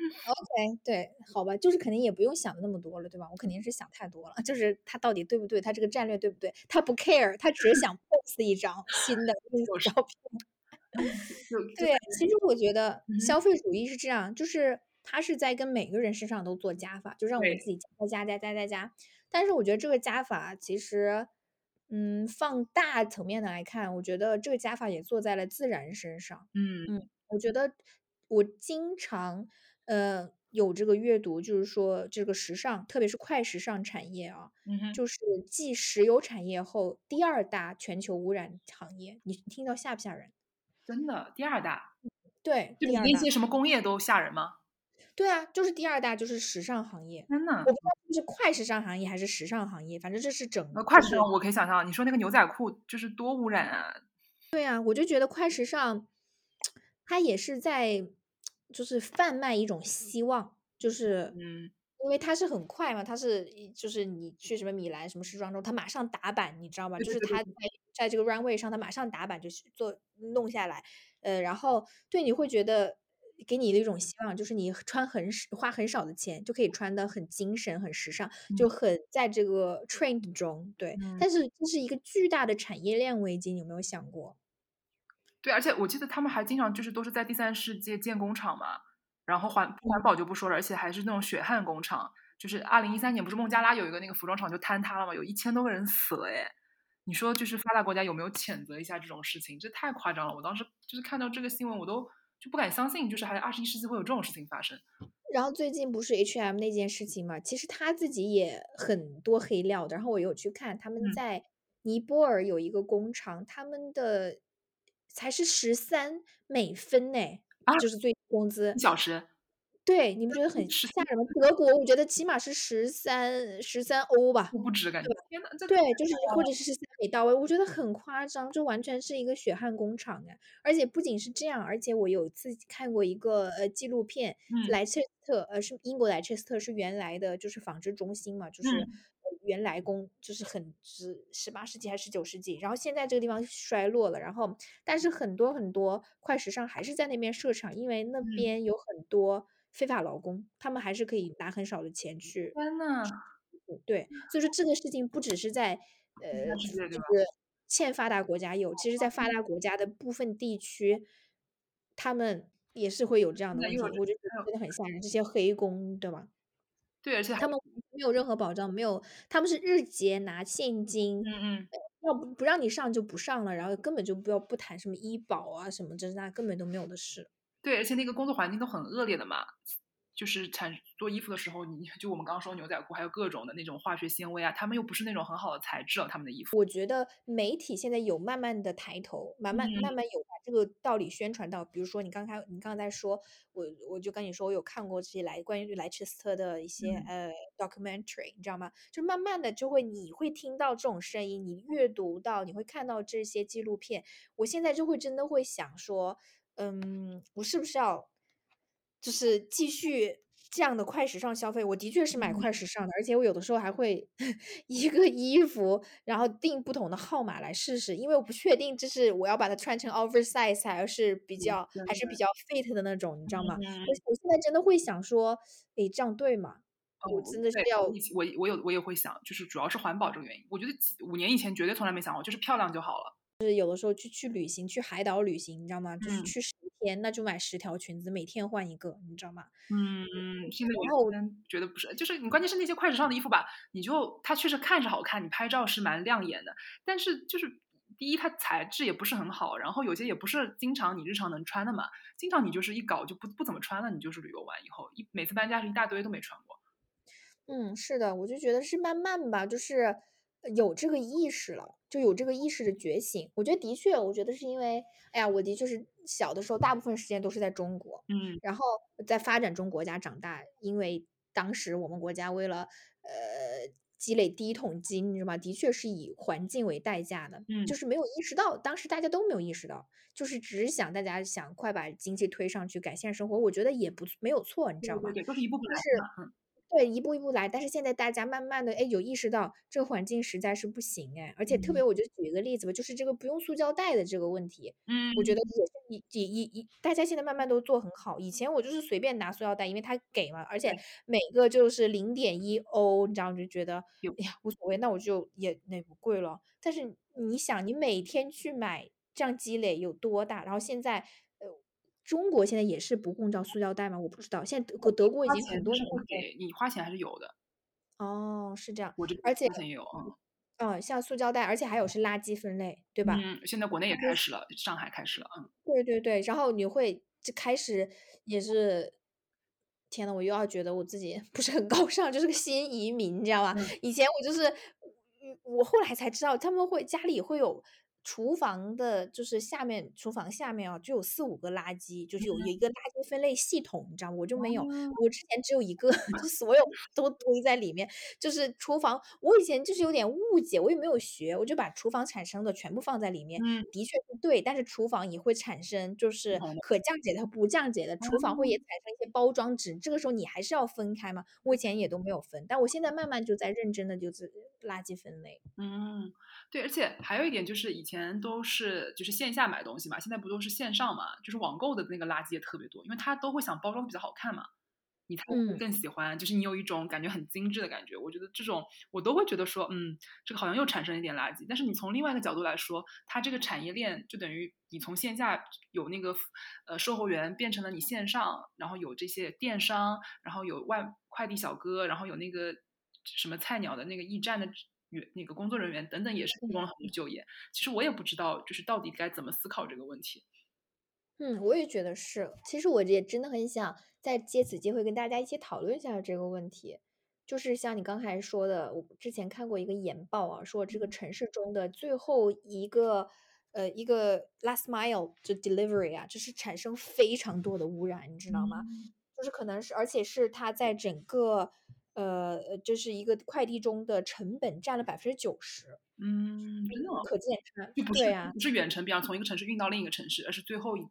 S1: OK，对，好吧，就是肯定也不用想的那么多了，对吧？我肯定是想太多了，就是他到底对不对，他这个战略对不对，他不 care，他只是想 post 一张新的 ins
S2: 就是，
S1: 照片。
S2: 哎，就就
S1: 对，其实我觉得
S2: 嗯，
S1: 消费主义是这样，就是它是在跟每个人身上都做加法，就让我自
S2: 对，
S1: 己加加加加加加。但是我觉得这个加法其实，嗯，放大层面的来看，我觉得这个加法也做在了自然身上。
S2: 嗯
S1: 嗯，我觉得我经常呃有这个阅读，就是说这个时尚，特别是快时尚产业啊，
S2: 嗯哼，
S1: 就是继石油产业后第二大全球污染行业，你听到吓不吓人？
S2: 真的第二大，
S1: 对，
S2: 就比
S1: 第二大。
S2: 那些什么工业都吓人吗？
S1: 对啊，就是第二大就是时尚行业，
S2: 天呐，
S1: 我不知道是快时尚行业还是时尚行业，反正这是整
S2: 呃，快时尚
S1: 就是
S2: 我可以想象，你说那个牛仔裤就是多污染啊。
S1: 对啊，我就觉得快时尚，它也是在就是贩卖一种希望，就是
S2: 嗯，
S1: 因为它是很快嘛，它是一就是你去什么米兰什么时装周，它马上打版，你知道吗？
S2: 对
S1: 就是它在
S2: 对对对对，
S1: 在这个 runway 上，它马上打版就是做弄下来，呃，然后对你会觉得给你的一种希望，就是你穿很少花很少的钱就可以穿得很精神、很时尚，就
S2: 嗯
S1: 很在这个 trend 中，对。
S2: 嗯。
S1: 但是这是一个巨大的产业链危机，你有没有想过？
S2: 对，而且我记得他们还经常就是都是在第三世界建工厂嘛，然后环环
S1: 嗯。
S2: 保就不说了，而且还是那种血汗工厂。就是二零一三年不是孟加拉有一个那个服装厂就坍塌了嘛，有一千多个人死了哎。你说就是发达国家有没有谴责一下这种事情？这太夸张了！我当时就是看到这个新闻，我都就不敢相信，就是还二十一世纪会有这种事情发生。
S1: 然后最近不是 H and M 那件事情嘛，其实他自己也很多黑料的。然后我有去看，他们
S2: 嗯，
S1: 在尼泊尔有一个工厂，他们的才是十三美分呢，
S2: 啊
S1: 就是最低工资。
S2: 一小时
S1: 对，你不觉得很
S2: 十
S1: 吓人吗？德国我觉得起码是十三十三欧吧。
S2: 都不止，感觉天呐，这太
S1: 对，就是
S2: 夸张了。
S1: 或者是十三美到位，我觉得很夸张，这完全是一个血汗工厂哎。而且不仅是这样，而且我有自己看过一个，呃，纪录片，
S2: 嗯
S1: 莱切斯特，呃，是英国莱切斯特是原来的就是纺织中心嘛，就是，呃，
S2: 嗯
S3: 原来宫就是很是十八世纪还是十九世纪，然后现在这个地方衰落了，然后但是很多很多快时尚还是在那边设厂，因为那
S2: 嗯。
S3: 边有很多非法劳工，他们还是可以拿很少的钱去
S2: 天呐！
S3: 对，所以说这个事情不只是在，呃，
S2: 第三世界对吧？
S3: 就是欠发达国家有，其实在发达国家的部分地区，他们也是会有这样
S2: 现在又有
S3: 的问题，我就觉得
S2: 还有
S3: 真的很吓人，这些黑工，对吧？
S2: 对，而且还
S3: 他们没有任何保障，没有他们是日结拿现金，
S2: 嗯嗯。
S3: 呃要不不让你上就不上了，然后根本就不要不谈什么医保啊什么这那根本都没有的事。
S2: 对，而且那个工作环境都很恶劣的嘛，就是产做衣服的时候，你就我们刚刚说牛仔裤，还有各种的那种化学纤维啊，他们又不是那种很好的材质啊，他们的衣服。
S3: 我觉得媒体现在有慢慢地抬头，慢慢慢
S2: 嗯。
S3: 慢有把这个道理宣传到比如说你刚才你刚才说，我我就跟你说我有看过这些莱关于莱彻斯特的一些，
S2: 嗯。
S3: 呃，documentary 你知道吗？就慢慢地就会你会听到这种声音，你阅读到，你会看到这些纪录片，我现在就会真的会想说，嗯，我是不是要就是继续这样的快时尚消费，我的确是买快
S2: 嗯。
S3: 时尚的，而且我有的时候还会一个衣服，然后订不同的号码来试试，因为我不确定这是我要把它穿成 oversize 还是比
S2: 嗯，
S3: 较
S2: 真的。
S3: 还是比较 fit 的那种，你知道吗？我
S2: 嗯。
S3: 我现在真的会想说，诶，这样对吗？
S2: 哦，
S3: 我真的是
S2: 对，我
S3: 要
S2: 以前我我有我也会想，就是主要是环保这个原因，我觉得几五年以前绝对从来没想过，就是漂亮就好了。
S3: 就是有的时候去去旅行，去海岛旅行，你知道吗？就是
S2: 嗯。
S3: 去十天，那就买十条裙子，每天换一个，你知道吗？
S2: 嗯，现在
S3: 然后
S2: 女生觉得不是就是你关键是那些快时尚的衣服吧，你就它确实看着好看，你拍照是蛮亮眼的，但是就是第一它材质也不是很好，然后有些也不是经常你日常能穿的嘛，经常你就是一搞就不不怎么穿了，你就是旅游完以后，一每次搬家是一大堆都没穿过。
S3: 嗯，是的，我就觉得是慢慢吧，就是有这个意识了，就有这个意识的觉醒。我觉得的确我觉得是因为，哎呀，我的确是小的时候大部分时间都是在中国，
S2: 嗯。
S3: 然后在发展中国家长大，因为当时我们国家为了，呃，积累第一桶金，你知道吗？的确是以环境为代价的，
S2: 嗯。
S3: 就是没有意识到，当时大家都没有意识到，就是只想大家想快把经济推上去，改善生活，我觉得也不没有错，你知道吗？
S2: 对对对，都是一步步来的
S3: 就是
S2: 嘛，嗯。
S3: 对，一步一步来，但是现在大家慢慢地，哎，有意识到这个环境实在是不行哎，而且特别
S2: 嗯。
S3: 我就举一个例子吧，就是这个不用塑胶袋的这个问题，我觉
S2: 嗯。
S3: 得也是一一一大家现在慢慢都做很好，以前我就是随便拿塑料袋，因为它给嘛，而且
S2: 对。
S3: 每个就是零点一欧，你知道就觉得，
S2: 有。
S3: 哎呀，无所谓，那我就也那不贵了。但是你想你每天去买，这样积累有多大，然后现在，呃，中国现在也是不供到塑料袋吗？我不知道，现在德国德国已
S2: 花
S3: 经很多年
S2: 钱就是会
S3: 没有
S2: 给，你花钱还是有的。
S3: 哦，是这样，
S2: 我这边
S3: 而且
S2: 花钱也有，嗯。
S3: 嗯，像塑胶袋，而且还有是垃圾分类，对吧？
S2: 嗯，现在国内也开始了，上海开始了，嗯。
S3: 对对对，然后你会就开始也是天呐，我又要觉得我自己不是很高尚，就是个新移民，你知道吗？
S2: 嗯。
S3: 以前我就是嗯，我后来才知道他们会家里会有厨房的就是下面厨房下面啊，就有四五个垃圾，就是有有
S2: 嗯。
S3: 一个垃圾分类系统，你知道吗？我就没有，
S2: 哦。
S3: 我之前只有一个，就所有都堆在里面。就是厨房我以前就是有点误解，我也没有学，我就把厨房产生的全部放在里面，
S2: 嗯。
S3: 的确是对，但是厨房也会产生就是
S2: 不同的。
S3: 可降解的和不降解的，厨房会也
S2: 哦。
S3: 产生一些包装纸，这个时候你还是要分开嘛，我以前也都没有分，但我现在慢慢就在认真地就是垃圾分类。
S2: 嗯，对，而且还有一点就是以前都是就是线下买东西嘛，现在不都是线上嘛，就是网购的那个垃圾也特别多，因为它都会想包装比较好看嘛，你才会
S3: 嗯。
S2: 更喜欢，就是你有一种感觉很精致的感觉，我觉得这种我都会觉得说，嗯，这个好像又产生一点垃圾。但是你从另外一个角度来说，它这个产业链就等于你从线下有那个，呃，售货员变成了你线上，然后有这些电商，然后有外快递小哥，然后有那个什么菜鸟的那个驿站的员那个工作人员等等，也是提供了很多就业。其实我也不知道就是到底该怎么思考这个问题。
S3: 嗯，我也觉得是。其实我也真的很想再借此机会跟大家一起讨论一下这个问题。就是像你刚才说的，我之前看过一个研报啊，说这个
S2: 嗯。
S3: 城市中的最后一个呃，一个 last mile 就 delivery 啊，就是产生非常多的污染，你知道吗？
S2: 嗯。
S3: 就是可能是而且是它在整个呃，这是一个快递中的成本占了百分之九十。
S2: 嗯，真的哦？
S3: 可见它
S2: 就不是
S3: 对啊。
S2: 不是远程，比方从一个城市运到另一个城市，而是最后一一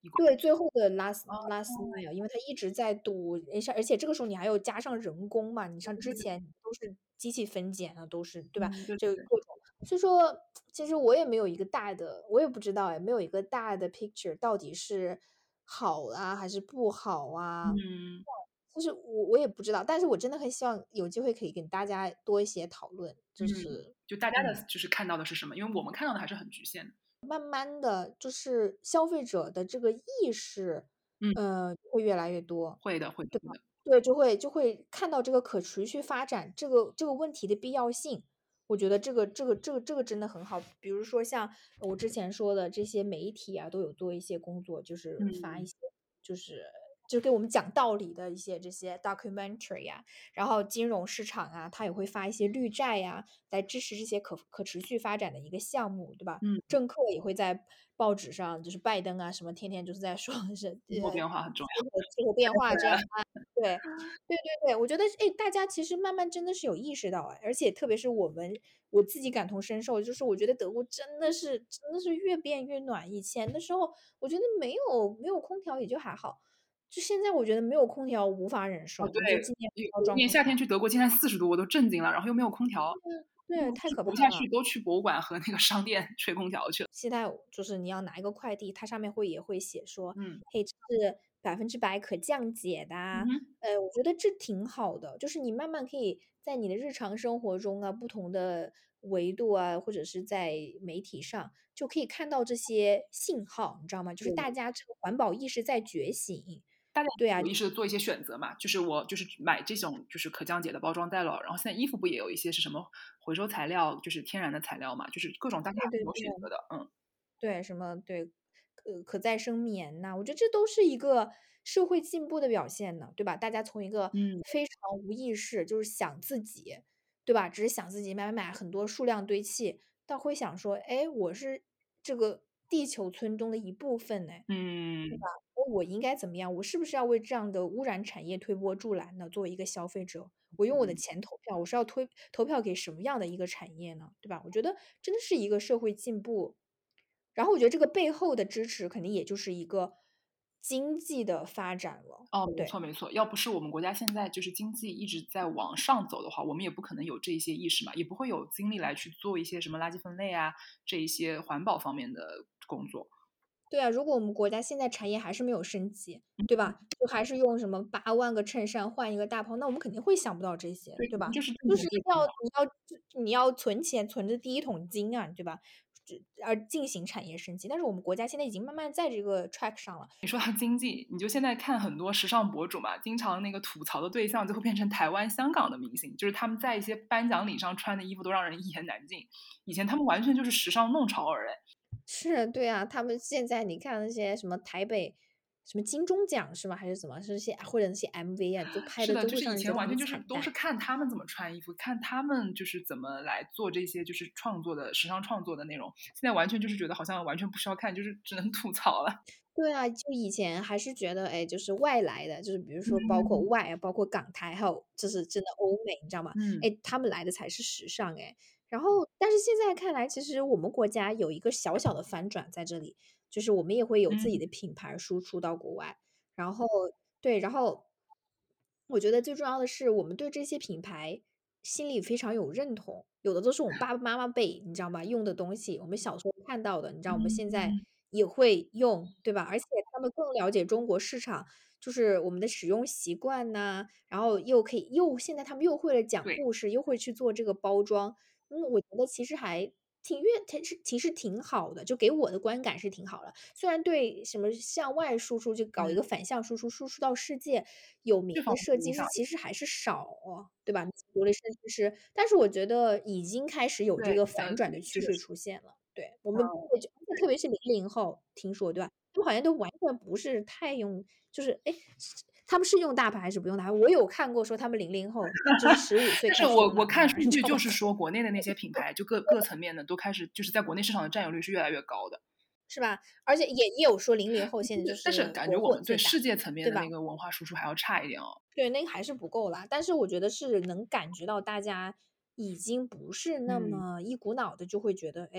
S3: 对，最后的 last
S2: 哦，
S3: last mile，因为它一直在堵，而且而且这个时候你还有加上人工嘛，你像之
S2: 对对对，
S3: 前都是机器分拣啊，都是对吧？
S2: 嗯，对对对，
S3: 就各种，所以说其实我也没有一个大的，我也不知道哎，没有一个大的 picture 到底是好啊还是不好啊？
S2: 嗯
S3: 其实我我也不知道，但是我真的很希望有机会可以跟大家多一些讨论，就
S2: 嗯，
S3: 是
S2: 就大家的
S3: 嗯。
S2: 就是看到的是什么？因为我们看到的还是很局限的。
S3: 慢慢的就是消费者的这个意识，
S2: 嗯，
S3: 呃，会越来越多，
S2: 会的会的
S3: 对吧？
S2: 会的。
S3: 对，就会就会看到这个可持续发展这个这个问题的必要性。我觉得这个这个这个这个真的很好。比如说像我之前说的这些媒体啊，都有做一些工作，就是发一
S2: 嗯，
S3: 些就是就给我们讲道理的一些这些 documentary 啊，然后金融市场啊，它也会发一些绿债呀，来支持这些可可持续发展的一个项目，对吧？
S2: 嗯，
S3: 政客也会在报纸上，就是拜登啊什么，天天就是在说是呃，
S2: 气候变化很重要。
S3: 气候气候变化这样啊，对，对对对，我觉得哎，大家其实慢慢真的是有意识到哎，而且特别是我们我自己感同身受，就是我觉得德国真的是真的是越变越暖。以前的时候，我觉得没有没有空调也就还好，就现在我觉得没有空调无法忍
S2: 哦，
S3: 受，我就
S2: 对，
S3: 今年
S2: 有
S3: 要
S2: 有一年夏
S3: 装空调，
S2: 天去德国，竟然四十度，我都震惊了，然后又没有空调，
S3: 对，太
S2: 就
S3: 可怕了。
S2: 活不下去，都去博物馆和那个商店吹空调去了。
S3: 现在就是你要拿一个快递，它上面会也会写说，
S2: 嗯，
S3: 嘿，这是百分之百可降解的啊。
S2: 嗯哼，
S3: 呃，我觉得这挺好的，就是你慢慢可以在你的日常生活中啊，不同的维度啊，或者是在媒体上，就可以看到这些信号，你知道吗？就是大
S2: 对。
S3: 家这个环保意识在觉醒。
S2: 大家
S3: 对啊，
S2: 有意识的做一些选择嘛，就是我就是买这种就是可降解的包装袋了，然后现在衣服不也有一些是什么回收材料，就是天然的材料嘛，就是各种大家还是
S3: 对对对。
S2: 有选择的，嗯。
S3: 对，什么对，可可再生棉呐，我觉得这都是一个社会进步的表现呢，对吧？大家从一个
S2: 嗯，
S3: 非常无意识，就是想自己，对吧？只是想自己买买买很多数量堆砌，到会想说，哎，我是这个地球村中的一部分呢，对吧？
S2: 嗯，
S3: 那我应该怎么样？我是不是要为这样的污染产业推波助澜呢？作为一个消费者，我用我的
S2: 嗯，
S3: 钱投票，我是要推投票给什么样的一个产业呢？对吧？我觉得真的是一个社会进步。然后我觉得这个背后的支持肯定也就是一个经济的发展了，
S2: 哦，没
S3: 对。
S2: 错没错，要不是我们国家现在就是经济一直在往上走的话，我们也不可能有这一些意识嘛，也不会有精力来去做一些什么垃圾分类啊，这一些环保方面的工作。
S3: 对啊，如果我们国家现在产业还是没有升级，对吧？就还是用什么八万个衬衫换一个大袍，那我们肯定会想不到这些，
S2: 对，
S3: 对吧？
S2: 就是这
S3: 就是
S2: 种就是
S3: 要你要你要存钱，存着第一桶金啊，对吧？这而进行产业升级，但是我们国家现在已经慢慢在这个 track 上了。
S2: 你说到经济，你就现在看很多时尚博主嘛，经常那个吐槽的对象就会变成台湾、香港的明星，就是他们在一些颁奖礼上穿的衣服都让人一言难尽。以前他们完全就是时尚弄潮儿哎。
S3: 是，对啊，他们现在你看那些什么台北什么金钟奖是吗？还是怎么？是些或者那些 M V 啊，就拍
S2: 是的，
S3: 的就会
S2: 就是以
S3: 让人觉得很
S2: 前完全就是
S3: 惨淡。
S2: 都是看他们怎么穿衣服，看他们就是怎么来做这些就是创作的时尚创作的内容。现在完全就是觉得好像完全不需要看，就是只能吐槽了。
S3: 对啊，就以前还是觉得，哎，就是外来的，就是比如说包括
S2: 嗯
S3: 外啊，包括港台，还有就是真的欧美，你知道吗？
S2: 嗯
S3: 哎，他们来的才是时尚哎。然后，但是现在看来，其实我们国家有一个小小的反转在这里，就是我们也会有自己
S2: 嗯
S3: 的品牌输出到国外。然后，对，然后我觉得最重要的是，我们对这些品牌心里非常有认同，有的都是我们爸爸妈妈辈，你知道吗？用的东西，我们小时候看到的，你知道我们现在
S2: 嗯，
S3: 也会用，对吧？而且他们更了解中国市场，就是我们的使用习惯呐，然后又可以又现在他们又会了讲
S2: 对，
S3: 故事，又会去做这个包装，嗯，我觉得其实还挺越其实其实挺好的，就给我的观感是挺好的。虽然对什么向外输出，就搞一个
S2: 嗯，
S3: 反向输出，输出到世界有名
S2: 这方
S3: 的设计师
S2: 面的影响
S3: 其实还是少哦，对吧？独立设计师，但是我觉得已经开始有这
S2: 对，
S3: 个
S2: 呃，
S3: 反转的趋势
S2: 这个是
S3: 出现了。对，我们我觉得特别是零零后，听说对吧？他们好像都完全不是太用，就是哎，他们是用大牌还是不用大牌？我有看过说他们零零后就是十五岁
S2: 但是
S3: 开始
S2: 我我看
S3: 用狼牙，
S2: 数据就
S3: 你知道吗？
S2: 是说，国内的那些品牌，就各各层面的都开始就是在国内市场的占有率是越来越高的。
S3: 是吧？而且也也有说零零后现在就
S2: 但是
S3: 是国
S2: 感觉我们对
S3: 货最大，
S2: 世界层面
S3: 对吧？
S2: 的那个文化输出还要差一点哦。
S3: 对，那个还是不够啦，但是我觉得是能感觉到大家已经不是那
S2: 嗯，
S3: 么一股脑的就会觉得，哎，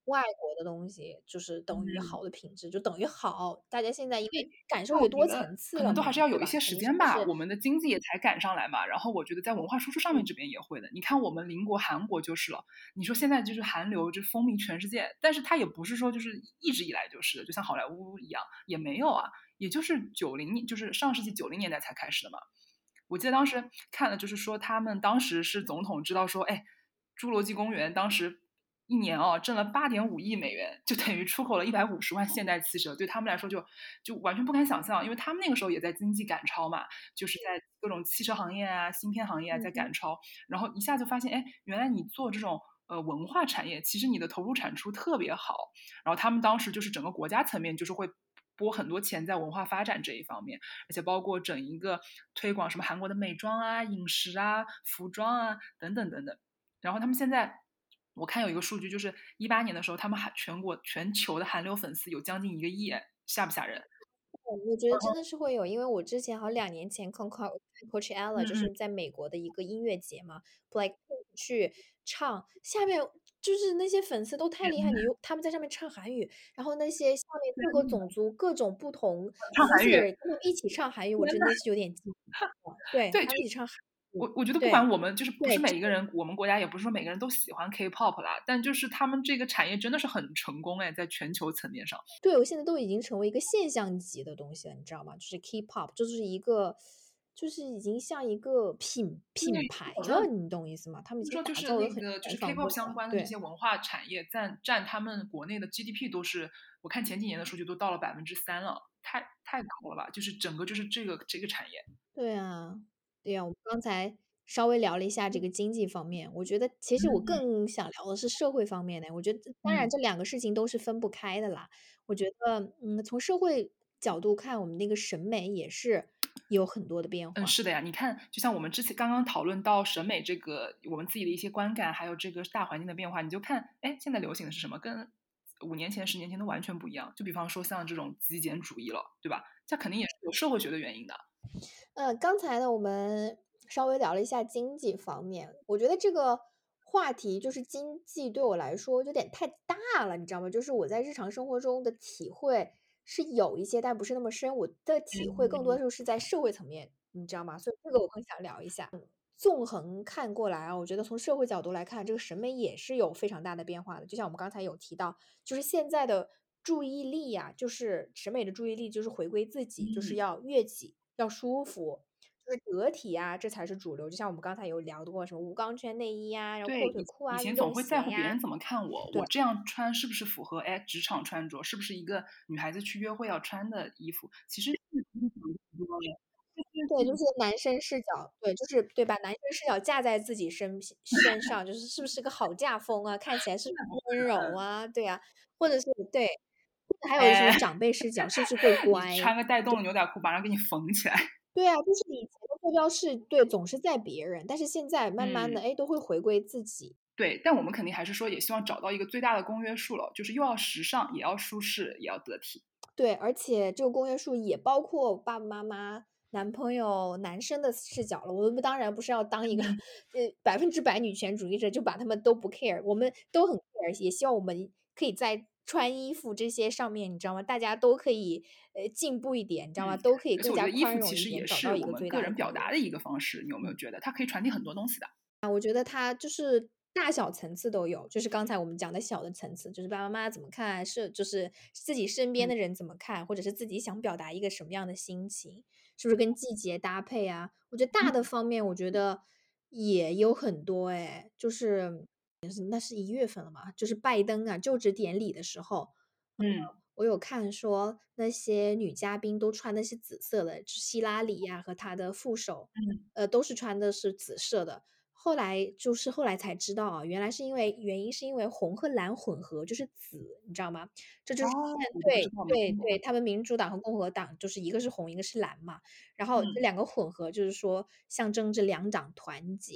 S3: 外国的东西就是等于
S2: 嗯。
S3: 好的品质，就等于好。大家现在因为感受
S2: 但我觉
S3: 也多
S2: 得
S3: 层次了嘛，
S2: 可能都还是要
S3: 对吧？
S2: 有一些
S3: 肯
S2: 时间吧，
S3: 定是不是
S2: 我们的经济也才赶上来嘛。然后我觉得在文化输出上面
S3: 嗯。
S2: 这边也会的。你看我们邻国韩国就是了，你说现在就是韩流就风靡全世界，但是它也不是说就是一直以来就是的，就像好莱坞一样，也没有啊，也就是九零年就是上世纪九零年代才开始的嘛。我记得当时看了，就是说他们当时是总统知道说，哎，侏罗纪公园当时一年哦挣了八点五亿美元，就等于出口了一百五十万现代汽车，对他们来说就就完全不敢想象，因为他们那个时候也在经济赶超嘛，就是在各种汽车行业啊、芯片行业啊在
S3: 嗯哼。
S2: 赶超，然后一下就发现，哎，原来你做这种呃文化产业，其实你的投入产出特别好，然后他们当时就是整个国家层面就是会拨很多钱在文化发展这一方面，而且包括整一个推广什么韩国的美妆啊、饮食啊、服装啊等等等等。然后他们现在，我看有一个数据，就是一八年的时候，他们韩全国全球的韩流粉丝有将近一个亿，吓不吓人？
S3: 我觉得真的是会有，因为我之前好像两年前看 Co Coachella，
S2: 嗯嗯，
S3: 就是在美国的一个音乐节嘛，Blackpink 去唱，下面就是那些粉丝都太厉害，你又他们在上面唱韩语，然后那些下面各个种族、各种不同
S2: 唱韩语，
S3: 肤色的人，他们一起唱韩语，我
S2: 天呐，
S3: 真的是有点激动了。对，
S2: 对，就
S3: 他们一起唱韩语，
S2: 我我觉得不
S3: 对，
S2: 管我们就是不是
S3: 对，这
S2: 每一个人，我们国家也不是说每个人都喜欢 K-pop 啦，但就是他们这个产业真的是很成功哎，在全球层面上。
S3: 对，我现在都已经成为一个现象级的东西了，你知道吗？就是 K-pop，就是一个就是已经像一个品
S2: 对，
S3: 品牌了，
S2: 好像
S3: 你懂我意思吗？他们已经
S2: 听说就是
S3: 打造的很
S2: 那个就是
S3: 全房
S2: K-pop
S3: 过来，
S2: 相关的这
S3: 对。
S2: 些文化产业占占他们国内的 G D P 都是，我看前几年的数据都到了百分之三了，太太高了吧？就是整个就是这个这个产业。
S3: 对啊，对呀，我们刚才稍微聊了一下这个经济方面，我觉得其实我
S2: 嗯
S3: 更想聊的是社会方面的。我觉得当然
S2: 嗯
S3: 这两个事情都是分不开的啦。我觉得，嗯，从社会角度看，我们那个审美也是有很多的变
S2: 嗯，
S3: 化。
S2: 是的呀。你看，就像我们之前刚刚讨论到审美这个，我们自己的一些观感，还有这个大环境的变化，你就看，哎，现在流行的是什么？跟五年前、十年前都完全不一样。就比方说像这种极简主义了，对吧？这肯定也是有社会学的原因的。
S3: 呃，刚才呢，我们稍微聊了一下经济方面，我觉得这个话题就是经济对我来说有点太大了，你知道吗？就是我在日常生活中的体会是有一些，但不是那么深。我的体会更多
S2: 嗯
S3: 的是在社会层面，你知道吗？所以这个我更想聊一下。纵横看过来啊，我觉得从社会角度来看，这个审美也是有非常大的变化的。就像我们刚才有提到，就是现在的注意力呀，就是审美的注意力就是回归自己，就是
S2: 嗯，
S3: 要悦己，要舒服，就是得体啊，这才是主流。就像我们刚才有聊过什么无钢圈内衣呀，然后
S2: 对，
S3: 阔腿
S2: 以以
S3: 裤啊，运动
S2: 前总会在
S3: 鞋呀，
S2: 乎别人怎么看我，
S3: 对。
S2: 我这样穿是不是符合哎职场穿着，是不是一个女孩子去约会要穿的衣服？其实是很多的。
S3: 对，就是男生视角，对，就是对，把男生视角架在自己身身上，就是是不是个好嫁风啊，看起来是不是温柔啊，对啊，或者是对，或者还有就是
S2: 哎，
S3: 长辈视角，是不是够
S2: 你
S3: 乖？
S2: 穿个带洞的牛仔裤，马上给你缝起来。
S3: 对啊，就是以前的坐标是对，总是在别人，但是现在慢慢的，
S2: 嗯，
S3: 哎，都会回归自己。
S2: 对，但我们肯定还是说，也希望找到一个最大的公约数了，就是又要时尚，也要舒适，也要得体。
S3: 对，而且这个公约数也包括爸爸妈妈、男朋友、男生的视角了。我们当然不是要当一个
S2: 嗯，
S3: 呃百分之百女权主义者，就把他们都不 care，我们都很 care，也希望我们可以在穿衣服这些上面，你知道吗？大家都可以呃进步一点，你知道吗？
S2: 嗯，
S3: 都可以更加
S2: 而且我觉得衣服其
S3: 宽容一点，找
S2: 实也是
S3: 到一个最大的
S2: 我们个人表
S3: 公约。
S2: 达的一个方式，你有没有觉得？它可以传递很多东西的。
S3: 我觉得它就是大小层次都有，就是刚才我们讲的小的层次，就是爸爸妈妈怎么看，是就是自己身边
S2: 嗯
S3: 的人怎么看，或者是自己想表达一个什么样的心情，是不是跟季节搭配啊？我觉得大的
S2: 嗯
S3: 方面，我觉得也有很多哎，就是那是一月份了嘛，就是拜登啊就职典礼的时候，
S2: 嗯
S3: 我有看说那些女嘉宾都穿的是紫色的，就希拉里呀和她的副手，
S2: 嗯，
S3: 呃，都是穿的是紫色的。后来就是后来才知道啊，原来是因为原因是因为红和蓝混合就是紫，你知道吗？这就是
S2: 哦，
S3: 现对
S2: 我都不知道，没听过。
S3: 对对，他们民主党和共和党就是一个是红，一个是蓝嘛，然后这
S2: 嗯
S3: 两个混合就是说象征着两党团结。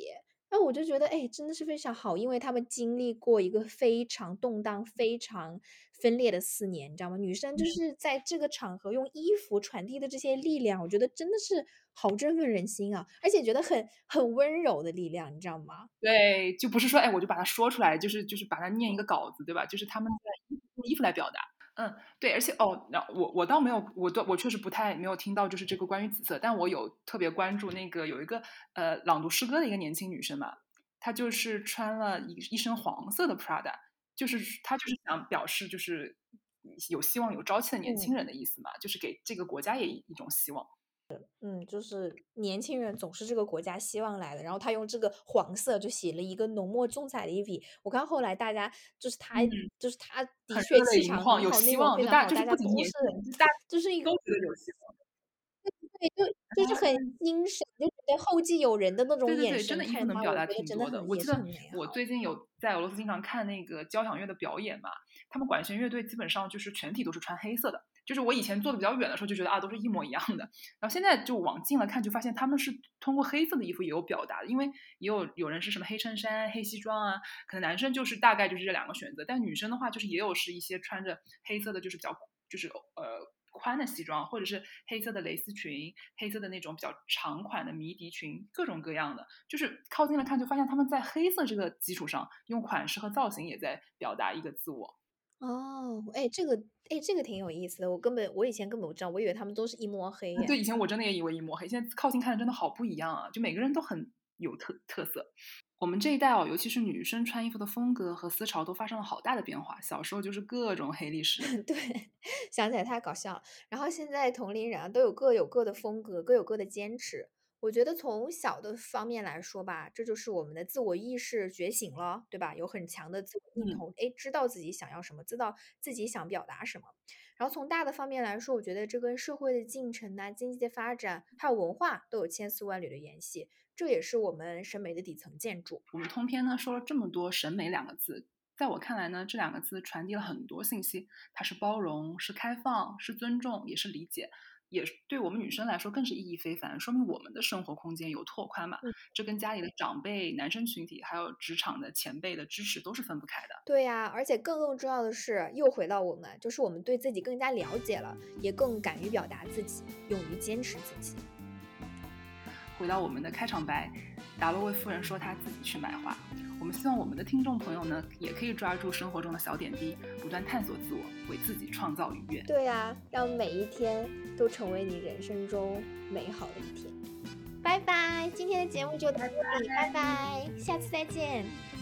S3: 哎，我就觉得，哎，真的是非常好，因为他们经历过一个非常动荡、非常分裂的四年，你知道吗？女生就
S2: 嗯。
S3: 是在这个场合用衣服传递的这些力量，我觉得真的是好振奋人心啊，而且觉得很很温柔的力量，你知道吗？
S2: 对，就不是说，哎，我就把它说出来，就是就是把它念一个稿子，对吧？就是他们在衣服用衣服来表达。嗯，对，而且哦，那我我倒没有，我倒我确实不太没有听到就是这个关于紫色，但我有特别关注那个有一个呃朗读诗歌的一个年轻女生嘛，她就是穿了一一身黄色的 Prada，就是她就是想表示就是有希望有朝气的年轻
S3: 嗯。
S2: 人的意思嘛，就是给这个国家也一一种希望。
S3: 嗯，就是年轻人总是这个国家希望来的，然后他用这个黄色就写了一个浓墨重彩的一笔。我看后来大家就是他
S2: 嗯。
S3: 就是他的
S2: 很热泪
S3: 确气
S2: 盈眶，有
S3: 场很好，内容
S2: 希望，
S3: 非常好，
S2: 就大家就是
S3: 大家都是
S2: 不仅年轻人，就大家
S3: 就是一个
S2: 都觉得有希望。
S3: 对，就就是很精神，就觉得后继有人的那种
S2: 对对对，真
S3: 眼神
S2: 的衣服
S3: 看着他，我
S2: 能表达
S3: 觉得真的
S2: 挺多的。我记得
S3: 很也是很美好。
S2: 我最近有在俄罗斯经常看那个交响乐的表演嘛，他们管弦乐队基本上就是全体都是穿黑色的。就是我以前坐的比较远的时候就觉得啊都是一模一样的，然后现在就往近了看就发现他们是通过黑色的衣服也有表达的，因为也有有人是什么黑衬衫、黑西装啊，可能男生就是大概就是这两个选择，但女生的话就是也有是一些穿着黑色的，就是比较就是呃。宽的西装，或者是黑色的蕾丝裙，黑色的那种比较长款的迷笛裙，各种各样的，就是靠近了看就发现他们在黑色这个基础上，用款式和造型也在表达一个自我。
S3: 哦，哎，这个哎，这个挺有意思的，我根本我以前根本不知道，我以为他们都是一摸黑耶。
S2: 对，以前我真的也以为一抹黑，现在靠近看真的好不一样啊！就每个人都很有特特色。我们这一代哦，尤其是女生穿衣服的风格和思潮都发生了好大的变化。小时候就是各种黑历史。
S3: 对，想起来太搞笑了。然后现在同龄人啊，都有各有各的风格，各有各的坚持。我觉得从小的方面来说吧，这就是我们的自我意识觉醒了，对吧？有很强的自我认
S2: 嗯。
S3: 同，哎，知道自己想要什么，知道自己想表达什么。然后从大的方面来说，我觉得这跟社会的进程呐、经济的发展，还有文化都有千丝万缕的联系，这也是我们审美的底层建筑。
S2: 我们通篇呢说了这么多审美两个字，在我看来呢，这两个字传递了很多信息，它是包容，是开放，是尊重，也是理解。也对我们女生来说更是意义非凡，说明我们的生活空间有拓宽嘛。
S3: 嗯。
S2: 这跟家里的长辈、男生群体，还有职场的前辈的支持都是分不开的。
S3: 对呀，而且更更重要的是，又回到我们，就是我们对自己更加了解了，也更敢于表达自己，勇于坚持自己。
S2: 回到我们的开场白，达洛维夫人说她自己去买花。我们希望我们的听众朋友呢，也可以抓住生活中的小点滴，不断探索自我，为自己创造愉悦。
S3: 对呀，让每一天都成为你人生中美好的一天。拜拜，今天的节目就到这里，拜拜，下次再见。